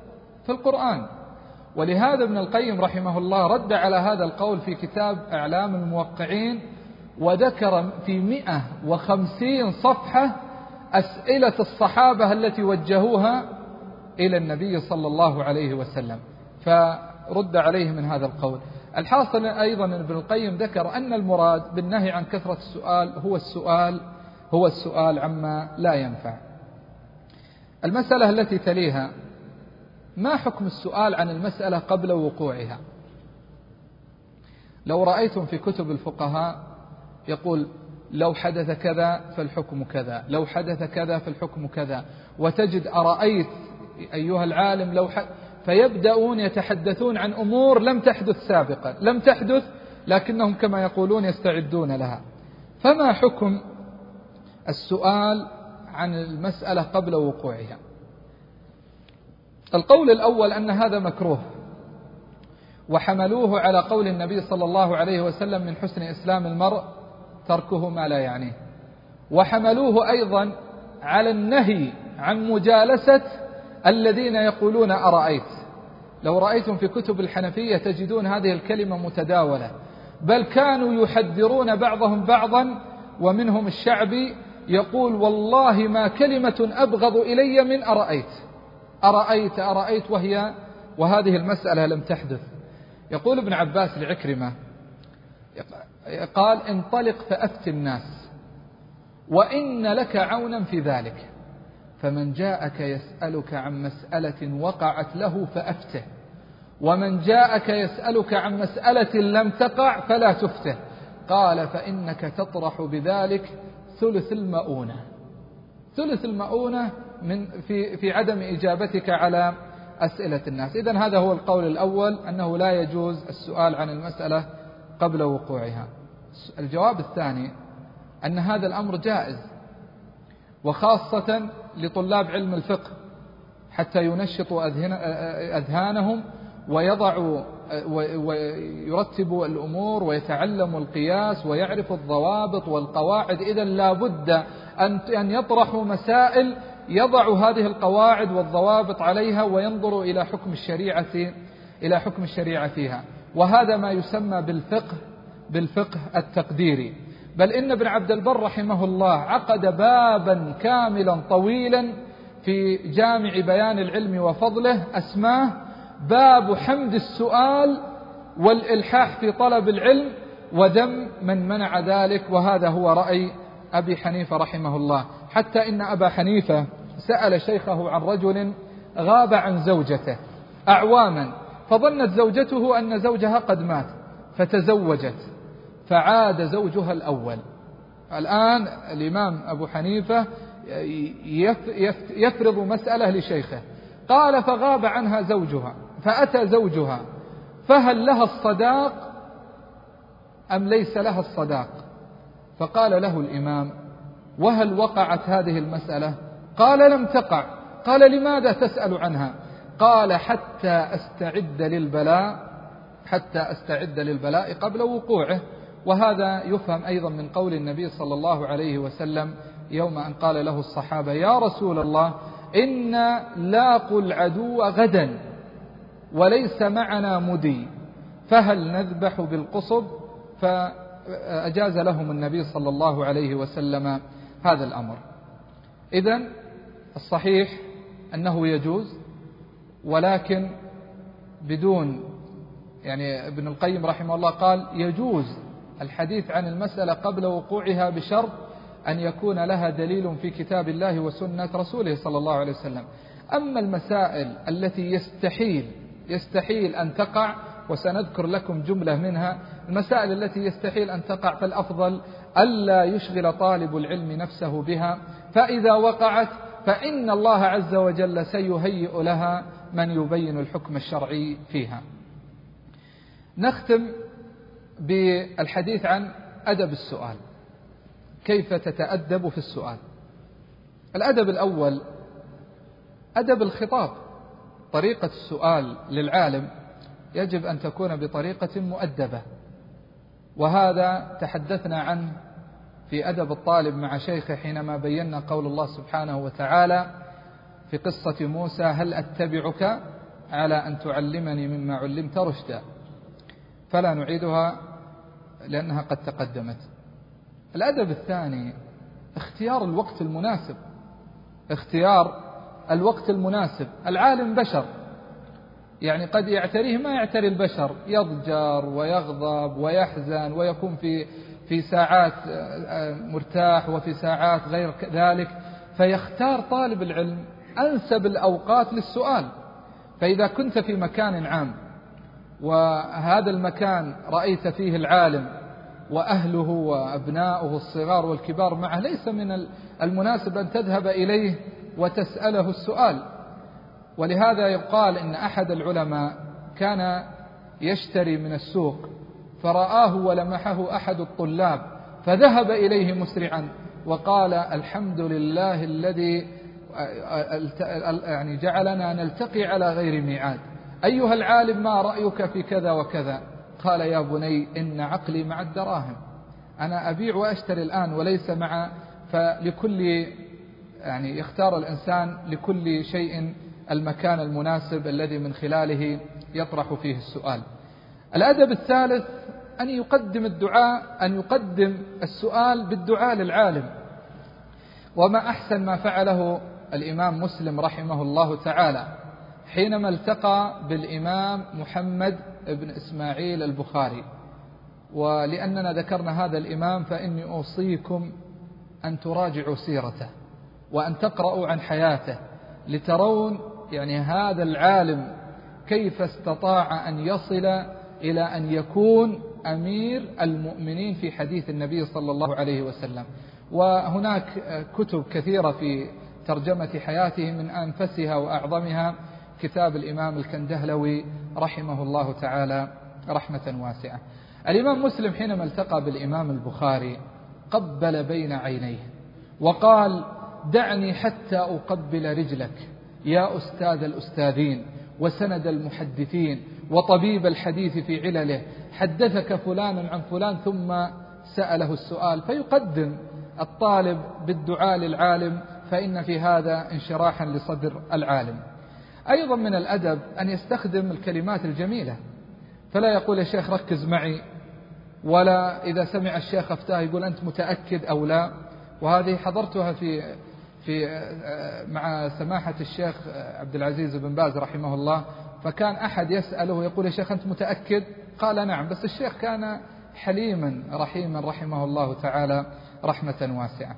في القرآن. ولهذا ابن القيم رحمه الله رد على هذا القول في كتاب أعلام الموقعين، وذكر في مئة وخمسين صفحة أسئلة الصحابة التي وجهوها إلى النبي صلى الله عليه وسلم، فرد عليه من هذا القول. الحاصل أيضا ابن القيم ذكر أن المراد بالنهي عن كثرة السؤال هو السؤال هو السؤال عما لا ينفع. المسألة التي تليها: ما حكم السؤال عن المسألة قبل وقوعها؟ لو رأيتم في كتب الفقهاء يقول لو حدث كذا فالحكم كذا، لو حدث كذا فالحكم كذا، وتجد أرأيت أيها العالم لو حدث، فيبدأون يتحدثون عن أمور لم تحدث سابقا، لم تحدث لكنهم كما يقولون يستعدون لها. فما حكم السؤال عن المسألة قبل وقوعها؟ القول الأول أن هذا مكروه، وحملوه على قول النبي صلى الله عليه وسلم: من حسن إسلام المرء تركه ما لا يعنيه. وحملوه أيضا على النهي عن مجالسة الذين يقولون أرأيت. لو رأيتم في كتب الحنفية تجدون هذه الكلمة متداولة، بل كانوا يحذرون بعضهم بعضا، ومنهم الشعبي يقول: والله ما كلمة أبغض إلي من أرأيت أرأيت أرأيت وهي وهذه المسألة لم تحدث. يقول ابن عباس لعكرمة قال: انطلق فأفت الناس وإن لك عونا في ذلك، فمن جاءك يسألك عن مسألة وقعت له فأفته، ومن جاءك يسألك عن مسألة لم تقع فلا تفته. قال: فإنك تطرح بذلك ثلث المؤونة ثلث المؤونة من في في عدم إجابتك على أسئلة الناس. إذن هذا هو القول الأول، أنه لا يجوز السؤال عن المسألة قبل وقوعها. الجواب الثاني أن هذا الأمر جائز، وخاصة لطلاب علم الفقه، حتى ينشطوا أذهانهم ويضعوا ويرتبوا الأمور ويتعلموا القياس ويعرفوا الضوابط والقواعد. إذن لا بد أن يطرحوا مسائل يضعوا هذه القواعد والضوابط عليها وينظروا إلى حكم الشريعة إلى حكم الشريعة فيها. وهذا ما يسمى بالفقه بالفقه التقديري. بل إن ابن عبد البر رحمه الله عقد بابا كاملا طويلا في جامع بيان العلم وفضله أسماه باب حمد السؤال والإلحاح في طلب العلم وذم من منع ذلك. وهذا هو رأي أبي حنيفة رحمه الله، حتى إن أبا حنيفة سأل شيخه عن رجل غاب عن زوجته أعواما، فظنت زوجته أن زوجها قد مات فتزوجت، فعاد زوجها الأول. الآن الإمام أبو حنيفة يفرض مسألة لشيخه، قال: فغاب عنها زوجها، فأتى زوجها، فهل لها الصداق أم ليس لها الصداق؟ فقال له الإمام: وهل وقعت هذه المسألة؟ قال: لم تقع. قال: لماذا تسأل عنها؟ قال: حتى أستعد للبلاء حتى أستعد للبلاء قبل وقوعه. وهذا يفهم أيضا من قول النبي صلى الله عليه وسلم يوم أن قال له الصحابة: يا رسول الله، إن لاقوا العدو غدا وليس معنا مدي، فهل نذبح بالقصب؟ فأجاز لهم النبي صلى الله عليه وسلم هذا الأمر. إذن الصحيح أنه يجوز، ولكن بدون يعني ابن القيم رحمه الله قال يجوز الحديث عن المسألة قبل وقوعها بشرط أن يكون لها دليل في كتاب الله وسنة رسوله صلى الله عليه وسلم. أما المسائل التي يستحيل يستحيل أن تقع، وسنذكر لكم جملة منها، المسائل التي يستحيل أن تقع فالأفضل ألا يشغل طالب العلم نفسه بها، فإذا وقعت فإن الله عز وجل سيهيئ لها من يبين الحكم الشرعي فيها. نختم بالحديث عن أدب السؤال، كيف تتأدب في السؤال. الأدب الأول أدب الخطاب، طريقة السؤال للعالم يجب أن تكون بطريقة مؤدبة، وهذا تحدثنا عنه في أدب الطالب مع شيخه حينما بينا قول الله سبحانه وتعالى في قصة موسى: هل أتبعك على أن تعلمني مما علمت رشدا، فلا نعيدها لأنها قد تقدمت. الأدب الثاني اختيار الوقت المناسب، اختيار الوقت المناسب. العالم بشر، يعني قد يعتريه ما يعتري البشر، يضجر ويغضب ويحزن ويكون في في ساعات مرتاح وفي ساعات غير ذلك، فيختار طالب العلم أنسب الأوقات للسؤال. فإذا كنت في مكان عام وهذا المكان رأيت فيه العالم وأهله وأبناؤه الصغار والكبار معه، ليس من المناسب أن تذهب إليه وتسأله السؤال. ولهذا يقال إن أحد العلماء كان يشتري من السوق فرآه ولمحه أحد الطلاب فذهب إليه مسرعا وقال: الحمد لله الذي يعني جعلنا نلتقي على غير ميعاد، أيها العالم ما رأيك في كذا وكذا؟ قال: يا بني إن عقلي مع الدراهم، أنا أبيع وأشتري الآن وليس مع. فلكل يعني يختار الإنسان لكل شيء المكان المناسب الذي من خلاله يطرح فيه السؤال. الأدب الثالث أن يقدم الدعاء أن يقدم السؤال بالدعاء للعالم. وما أحسن ما فعله الإمام مسلم رحمه الله تعالى حينما التقى بالإمام محمد بن إسماعيل البخاري. ولأننا ذكرنا هذا الإمام فإني أوصيكم أن تراجعوا سيرته وأن تقرأوا عن حياته لترون يعني هذا العالم كيف استطاع أن يصل إلى أن يكون أمير المؤمنين في حديث النبي صلى الله عليه وسلم. وهناك كتب كثيرة في ترجمة حياته، من أنفسها وأعظمها كتاب الإمام الكندهلوي رحمه الله تعالى رحمة واسعة. الإمام مسلم حينما التقى بالإمام البخاري قبل بين عينيه وقال: دعني حتى أقبل رجلك يا أستاذ الأستاذين وسند المحدثين وطبيب الحديث في علله، حدثك فلان عن فلان، ثم سأله السؤال. فيقدم الطالب بالدعاء للعالم، فإن في هذا انشراحا لصدر العالم. أيضا من الأدب أن يستخدم الكلمات الجميلة، فلا يقول: يا شيخ ركز معي، ولا إذا سمع الشيخ أفتاه يقول: أنت متأكد أو لا. وهذه حضرتها في في مع سماحة الشيخ عبد العزيز بن باز رحمه الله، فكان أحد يسأله يقول: يا شيخ أنت متأكد؟ قال: نعم. بس الشيخ كان حليما رحيما رحمه الله تعالى رحمة واسعة.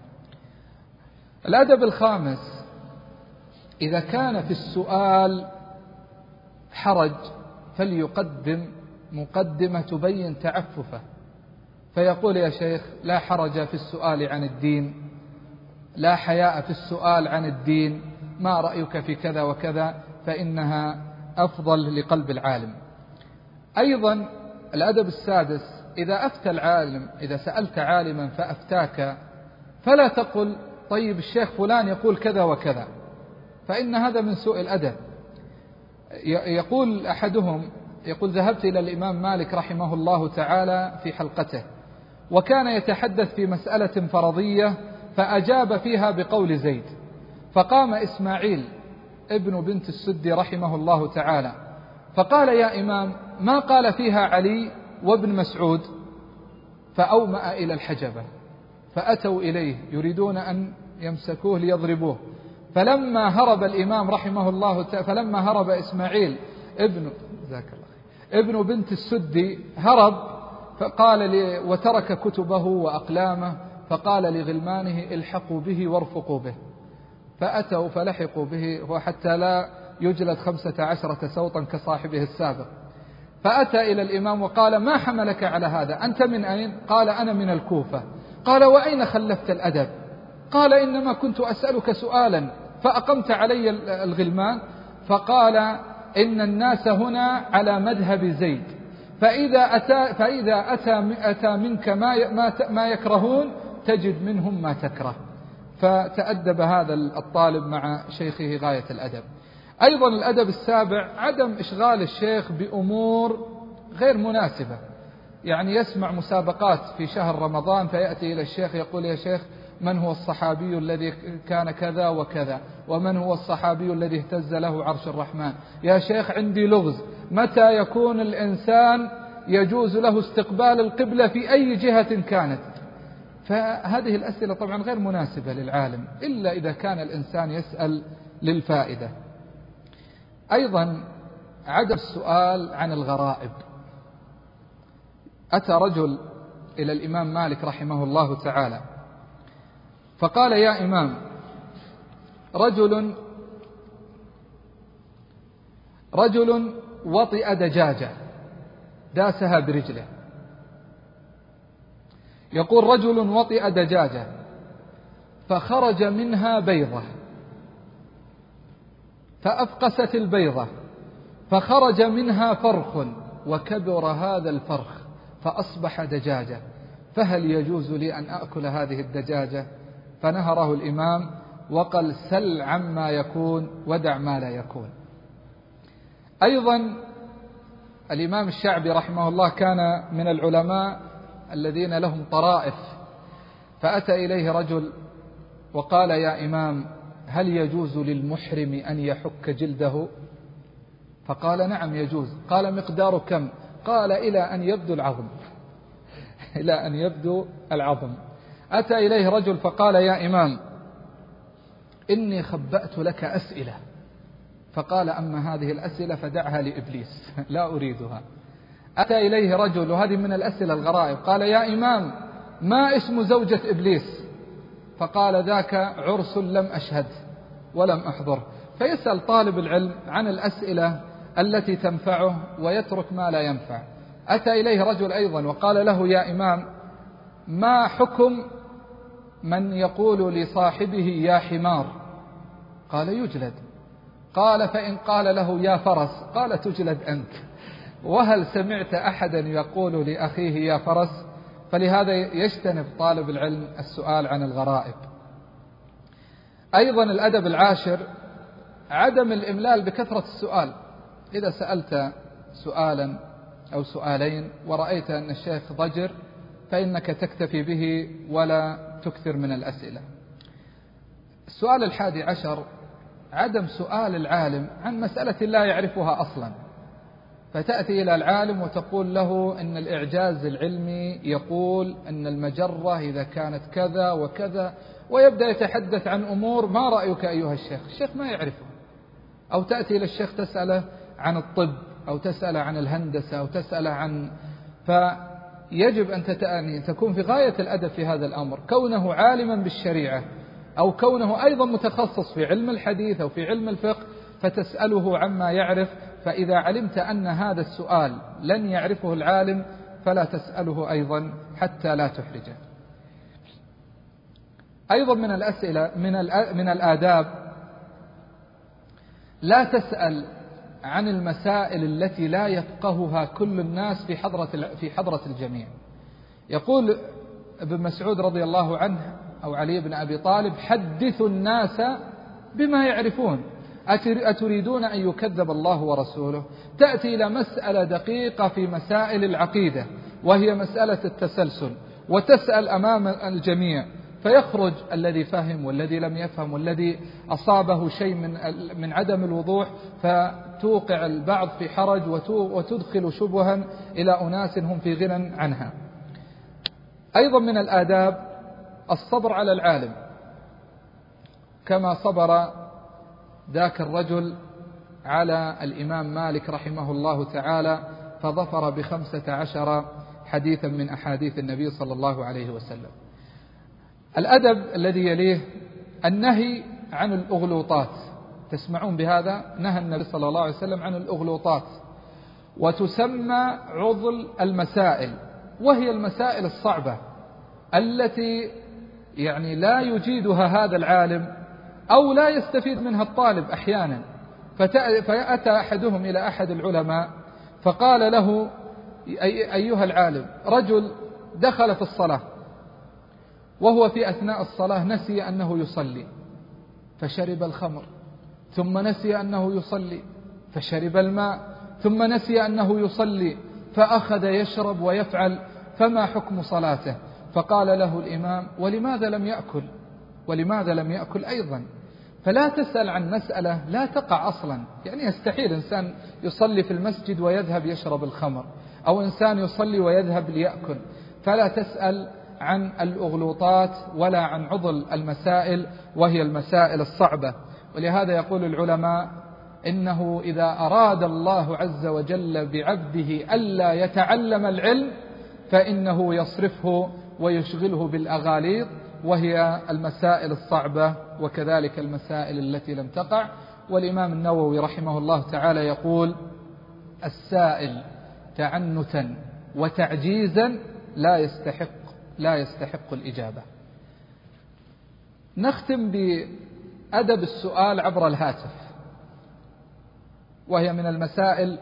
الأدب الخامس: إذا كان في السؤال حرج فليقدم مقدمة تبين تعففه، فيقول: يا شيخ لا حرج في السؤال عن الدين، لا حياء في السؤال عن الدين، ما رأيك في كذا وكذا، فإنها أفضل لقلب العالم. أيضا الأدب السادس: إذا أفتى العالم، إذا سألت عالما فأفتاك فلا تقل: طيب الشيخ فلان يقول كذا وكذا، فإن هذا من سوء الأدب. يقول أحدهم، يقول: ذهبت إلى الإمام مالك رحمه الله تعالى في حلقته، وكان يتحدث في مسألة فرضية فأجاب فيها بقول زيد، فقام إسماعيل ابن بنت السدي رحمه الله تعالى فقال: يا إمام ما قال فيها علي وابن مسعود؟ فأومأ إلى الحجبة، فأتوا إليه يريدون أن يمسكوه ليضربوه، فلما هرب الإمام رحمه الله تعالى فلما هرب إسماعيل ابن ذاك الله ابن بنت السدي هرب، فقال لي وترك كتبه وأقلامه، فقال لغلمانه: الحقوا به وارفقوا به، فأتوا فلحقوا به وحتى لا يجلد خمسة عشرة سوطا كصاحبه السابق. فأتى إلى الإمام وقال: ما حملك على هذا؟ أنت من أين؟ قال: أنا من الكوفة. قال: وأين خلفت الأدب؟ قال: إنما كنت أسألك سؤالا فأقمت علي الغلمان. فقال: إن الناس هنا على مذهب زيد، فإذا أتى, فإذا أتى, أتى منك ما, ما يكرهون تجد منهم ما تكره. فتأدب هذا الطالب مع شيخه غاية الأدب. أيضا الأدب السابع: عدم إشغال الشيخ بأمور غير مناسبة. يعني يسمع مسابقات في شهر رمضان فيأتي إلى الشيخ يقول: يا شيخ من هو الصحابي الذي كان كذا وكذا، ومن هو الصحابي الذي اهتز له عرش الرحمن. يا شيخ عندي لغز، متى يكون الإنسان يجوز له استقبال القبلة في أي جهة كانت؟ فهذه الأسئلة طبعا غير مناسبة للعالم إلا إذا كان الإنسان يسأل للفائدة. أيضا عدم السؤال عن الغرائب. أتى رجل إلى الإمام مالك رحمه الله تعالى فقال: يا إمام، رجل رجل وطئ دجاجة داسها برجله. يقول: رجل وطئ دجاجة فخرج منها بيضة فأفقست البيضة فخرج منها فرخ وكبر هذا الفرخ فأصبح دجاجة، فهل يجوز لي أن أكل هذه الدجاجة؟ فنهره الإمام وقال: سل عما يكون ودع ما لا يكون. أيضا الإمام الشعبي رحمه الله كان من العلماء الذين لهم طرائف، فأتى إليه رجل وقال: يا إمام، هل يجوز للمحرم أن يحك جلده؟ فقال: نعم يجوز. قال: مقدار كم؟ قال: إلى أن يبدو العظم إلى أن يبدو العظم. أتى إليه رجل فقال: يا إمام، إني خبأت لك أسئلة. فقال: أما هذه الأسئلة فدعها لإبليس لا أريدها. أتى إليه رجل، وهذه من الأسئلة الغرائب، قال: يا إمام، ما اسم زوجة إبليس؟ فقال: ذاك عرس لم أشهد ولم أحضر. فيسأل طالب العلم عن الأسئلة التي تنفعه ويترك ما لا ينفع. أتى إليه رجل أيضا وقال له: يا إمام، ما حكم من يقول لصاحبه يا حمار؟ قال: يجلد. قال: فإن قال له يا فرس؟ قال: تجلد أنت. وهل سمعت أحدا يقول لأخيه يا فرس؟ فلهذا يجتنب طالب العلم السؤال عن الغرائب. أيضا الأدب العاشر عدم الإملال بكثرة السؤال. إذا سألت سؤالا أو سؤالين ورأيت أن الشيخ ضجر فإنك تكتفي به ولا تكثر من الأسئلة. السؤال الحادي عشر عدم سؤال العالم عن مسألة لا يعرفها أصلا، فتأتي إلى العالم وتقول له إن الإعجاز العلمي يقول أن المجرة إذا كانت كذا وكذا، ويبدأ يتحدث عن أمور ما رأيك أيها الشيخ؟ الشيخ ما يعرفه. أو تأتي إلى الشيخ تسأله عن الطب أو تسأله عن الهندسة أو تسأله عن فيجب أن تتأني تكون في غاية الأدب في هذا الأمر، كونه عالما بالشريعة أو كونه أيضا متخصص في علم الحديث أو في علم الفقه، فتسأله عما يعرف. فإذا علمت أن هذا السؤال لن يعرفه العالم فلا تسأله أيضا حتى لا تحرجه. أيضا من الأسئلة من من الآداب لا تسأل عن المسائل التي لا يفقهها كل الناس في حضرة في حضرة الجميع. يقول ابن مسعود رضي الله عنه أو علي بن أبي طالب: حدثوا الناس بما يعرفون، أتريدون أن يكذب الله ورسوله؟ تأتي إلى مسألة دقيقة في مسائل العقيدة وهي مسألة التسلسل، وتسأل أمام الجميع، فيخرج الذي فهم والذي لم يفهم والذي أصابه شيء من من عدم الوضوح، فتوقع البعض في حرج وتدخل شبها إلى أناس هم في غنى عنها. أيضا من الآداب الصبر على العالم، كما صبر ذاك الرجل على الإمام مالك رحمه الله تعالى فظفر بخمسة عشر حديثا من أحاديث النبي صلى الله عليه وسلم. الأدب الذي يليه النهي عن الأغلوطات. تسمعون بهذا، نهى النبي صلى الله عليه وسلم عن الأغلوطات، وتسمى عضل المسائل، وهي المسائل الصعبة التي يعني لا يجيدها هذا العالم أو لا يستفيد منها الطالب أحيانا. فأتى أحدهم إلى أحد العلماء فقال له: أيها العالم، رجل دخل في الصلاة وهو في أثناء الصلاة نسي أنه يصلي فشرب الخمر، ثم نسي أنه يصلي فشرب الماء، ثم نسي أنه يصلي فأخذ يشرب ويفعل، فما حكم صلاته؟ فقال له الإمام: ولماذا لم يأكل؟ ولماذا لم يأكل أيضا؟ فلا تسأل عن مسألة لا تقع أصلا. يعني يستحيل إنسان يصلي في المسجد ويذهب يشرب الخمر، أو إنسان يصلي ويذهب ليأكل. فلا تسأل عن الأغلوطات ولا عن عضل المسائل، وهي المسائل الصعبة. ولهذا يقول العلماء: إنه إذا أراد الله عز وجل بعبده ألا يتعلم العلم فإنه يصرفه ويشغله بالأغاليط، وهي المسائل الصعبة وكذلك المسائل التي لم تقع. والإمام النووي رحمه الله تعالى يقول: السائل تعنتا وتعجيزا لا يستحق لا يستحق الإجابة. نختم بأدب السؤال عبر الهاتف، وهي من المسائل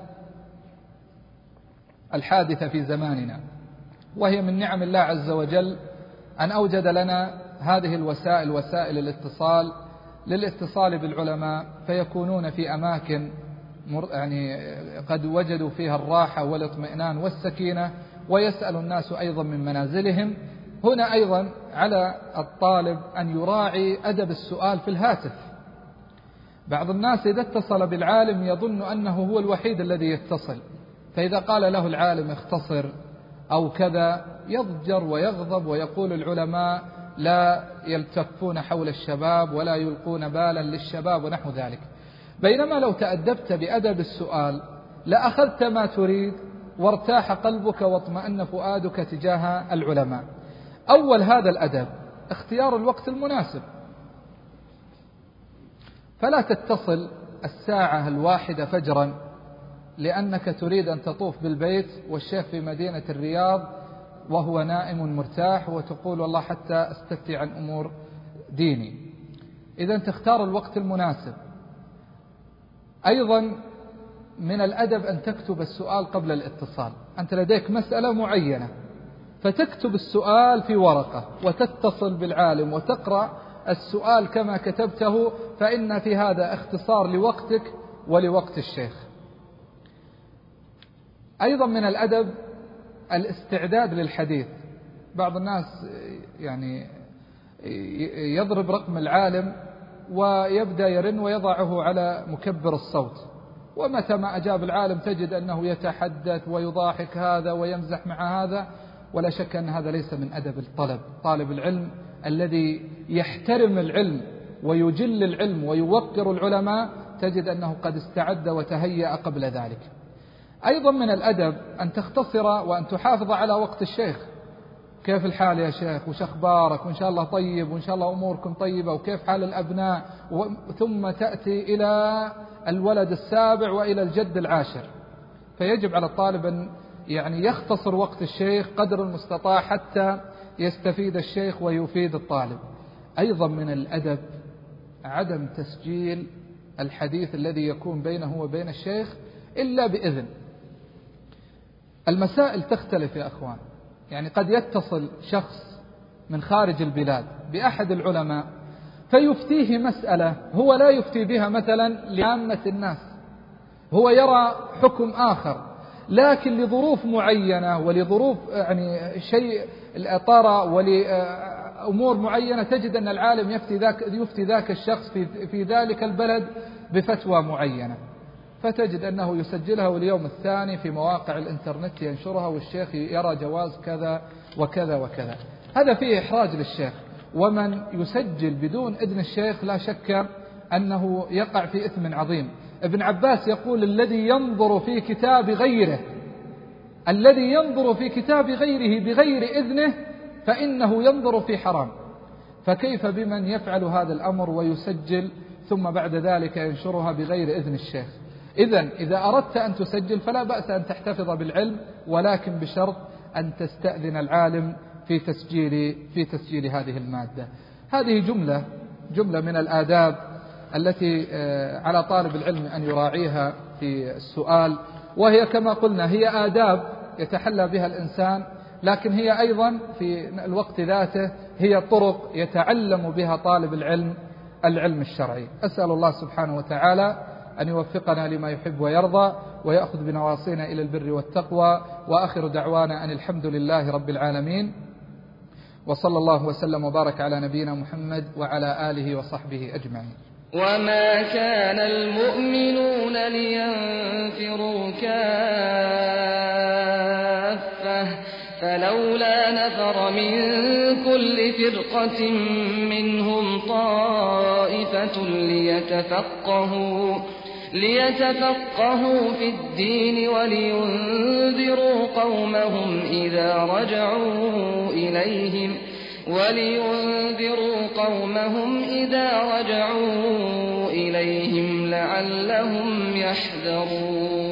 الحادثة في زماننا، وهي من نعم الله عز وجل أن أوجد لنا هذه الوسائل، وسائل الاتصال، للاتصال بالعلماء، فيكونون في أماكن يعني قد وجدوا فيها الراحة والاطمئنان والسكينة، ويسأل الناس أيضا من منازلهم. هنا أيضا على الطالب أن يراعي أدب السؤال في الهاتف. بعض الناس إذا اتصل بالعالم يظن أنه هو الوحيد الذي يتصل، فإذا قال له العالم اختصر أو كذا يضجر ويغضب، ويقول العلماء لا يلتفون حول الشباب ولا يلقون بالا للشباب ونحو ذلك. بينما لو تأدبت بأدب السؤال لأخذت ما تريد وارتاح قلبك واطمأن فؤادك تجاه العلماء. أول هذا الأدب اختيار الوقت المناسب، فلا تتصل الساعة الواحدة فجرا لأنك تريد أن تطوف بالبيت والشيخ في مدينة الرياض وهو نائم مرتاح، وتقول والله حتى أستفتي عن أمور ديني. إذا تختار الوقت المناسب. أيضا من الأدب أن تكتب السؤال قبل الاتصال. أنت لديك مسألة معينة فتكتب السؤال في ورقة وتتصل بالعالم وتقرأ السؤال كما كتبته، فإن في هذا اختصار لوقتك ولوقت الشيخ. أيضا من الأدب الاستعداد للحديث. بعض الناس يعني يضرب رقم العالم ويبدأ يرن ويضعه على مكبر الصوت، ومتى ما أجاب العالم تجد أنه يتحدث ويضاحك هذا ويمزح مع هذا، ولا شك أن هذا ليس من أدب الطلب. طالب العلم الذي يحترم العلم ويجل العلم ويوقر العلماء تجد أنه قد استعد وتهيأ قبل ذلك. أيضا من الأدب أن تختصر وأن تحافظ على وقت الشيخ. كيف الحال يا شيخ؟ وش أخبارك؟ وإن شاء الله طيب، وإن شاء الله أموركم طيبة، وكيف حال الأبناء؟ ثم تأتي إلى الولد السابع وإلى الجد العاشر. فيجب على الطالب أن يعني يختصر وقت الشيخ قدر المستطاع حتى يستفيد الشيخ ويفيد الطالب. أيضا من الأدب عدم تسجيل الحديث الذي يكون بينه وبين الشيخ إلا بإذن. المسائل تختلف يا أخوان، يعني قد يتصل شخص من خارج البلاد بأحد العلماء فيفتيه مسألة هو لا يفتي بها مثلا لعامة الناس، هو يرى حكم آخر، لكن لظروف معينة ولظروف يعني شيء طرأ ولأمور معينة تجد أن العالم يفتي ذاك, يفتي ذاك الشخص في, في ذلك البلد بفتوى معينة، فتجد أنه يسجلها واليوم الثاني في مواقع الإنترنت ينشرها والشيخ يرى جواز كذا وكذا وكذا. هذا فيه إحراج للشيخ، ومن يسجل بدون إذن الشيخ لا شك أنه يقع في إثم عظيم. ابن عباس يقول الذي ينظر في كتاب غيره الذي ينظر في كتاب غيره بغير إذنه فإنه ينظر في حرام، فكيف بمن يفعل هذا الأمر ويسجل ثم بعد ذلك ينشرها بغير إذن الشيخ؟ إذن إذا أردت أن تسجل فلا بأس أن تحتفظ بالعلم، ولكن بشرط أن تستأذن العالم في تسجيل في تسجيل هذه المادة. هذه جملة جملة من الآداب التي على طالب العلم أن يراعيها في السؤال، وهي كما قلنا هي آداب يتحلى بها الإنسان، لكن هي أيضا في الوقت ذاته هي طرق يتعلم بها طالب العلم العلم الشرعي. أسأل الله سبحانه وتعالى أن يوفقنا لما يحب ويرضى ويأخذ بنواصينا إلى البر والتقوى، وآخر دعوانا أن الحمد لله رب العالمين، وصلى الله وسلم وبارك على نبينا محمد وعلى آله وصحبه أجمعين. وما كان المؤمنون لينفروا كافة فلولا نفر من كل فرقة منهم طائفة ليتفقهوا ليتفقهوا في الدين ولينذروا قومهم إذا رجعوا إليهم ولينذروا قومهم إذا رجعوا إليهم لعلهم يحذرون.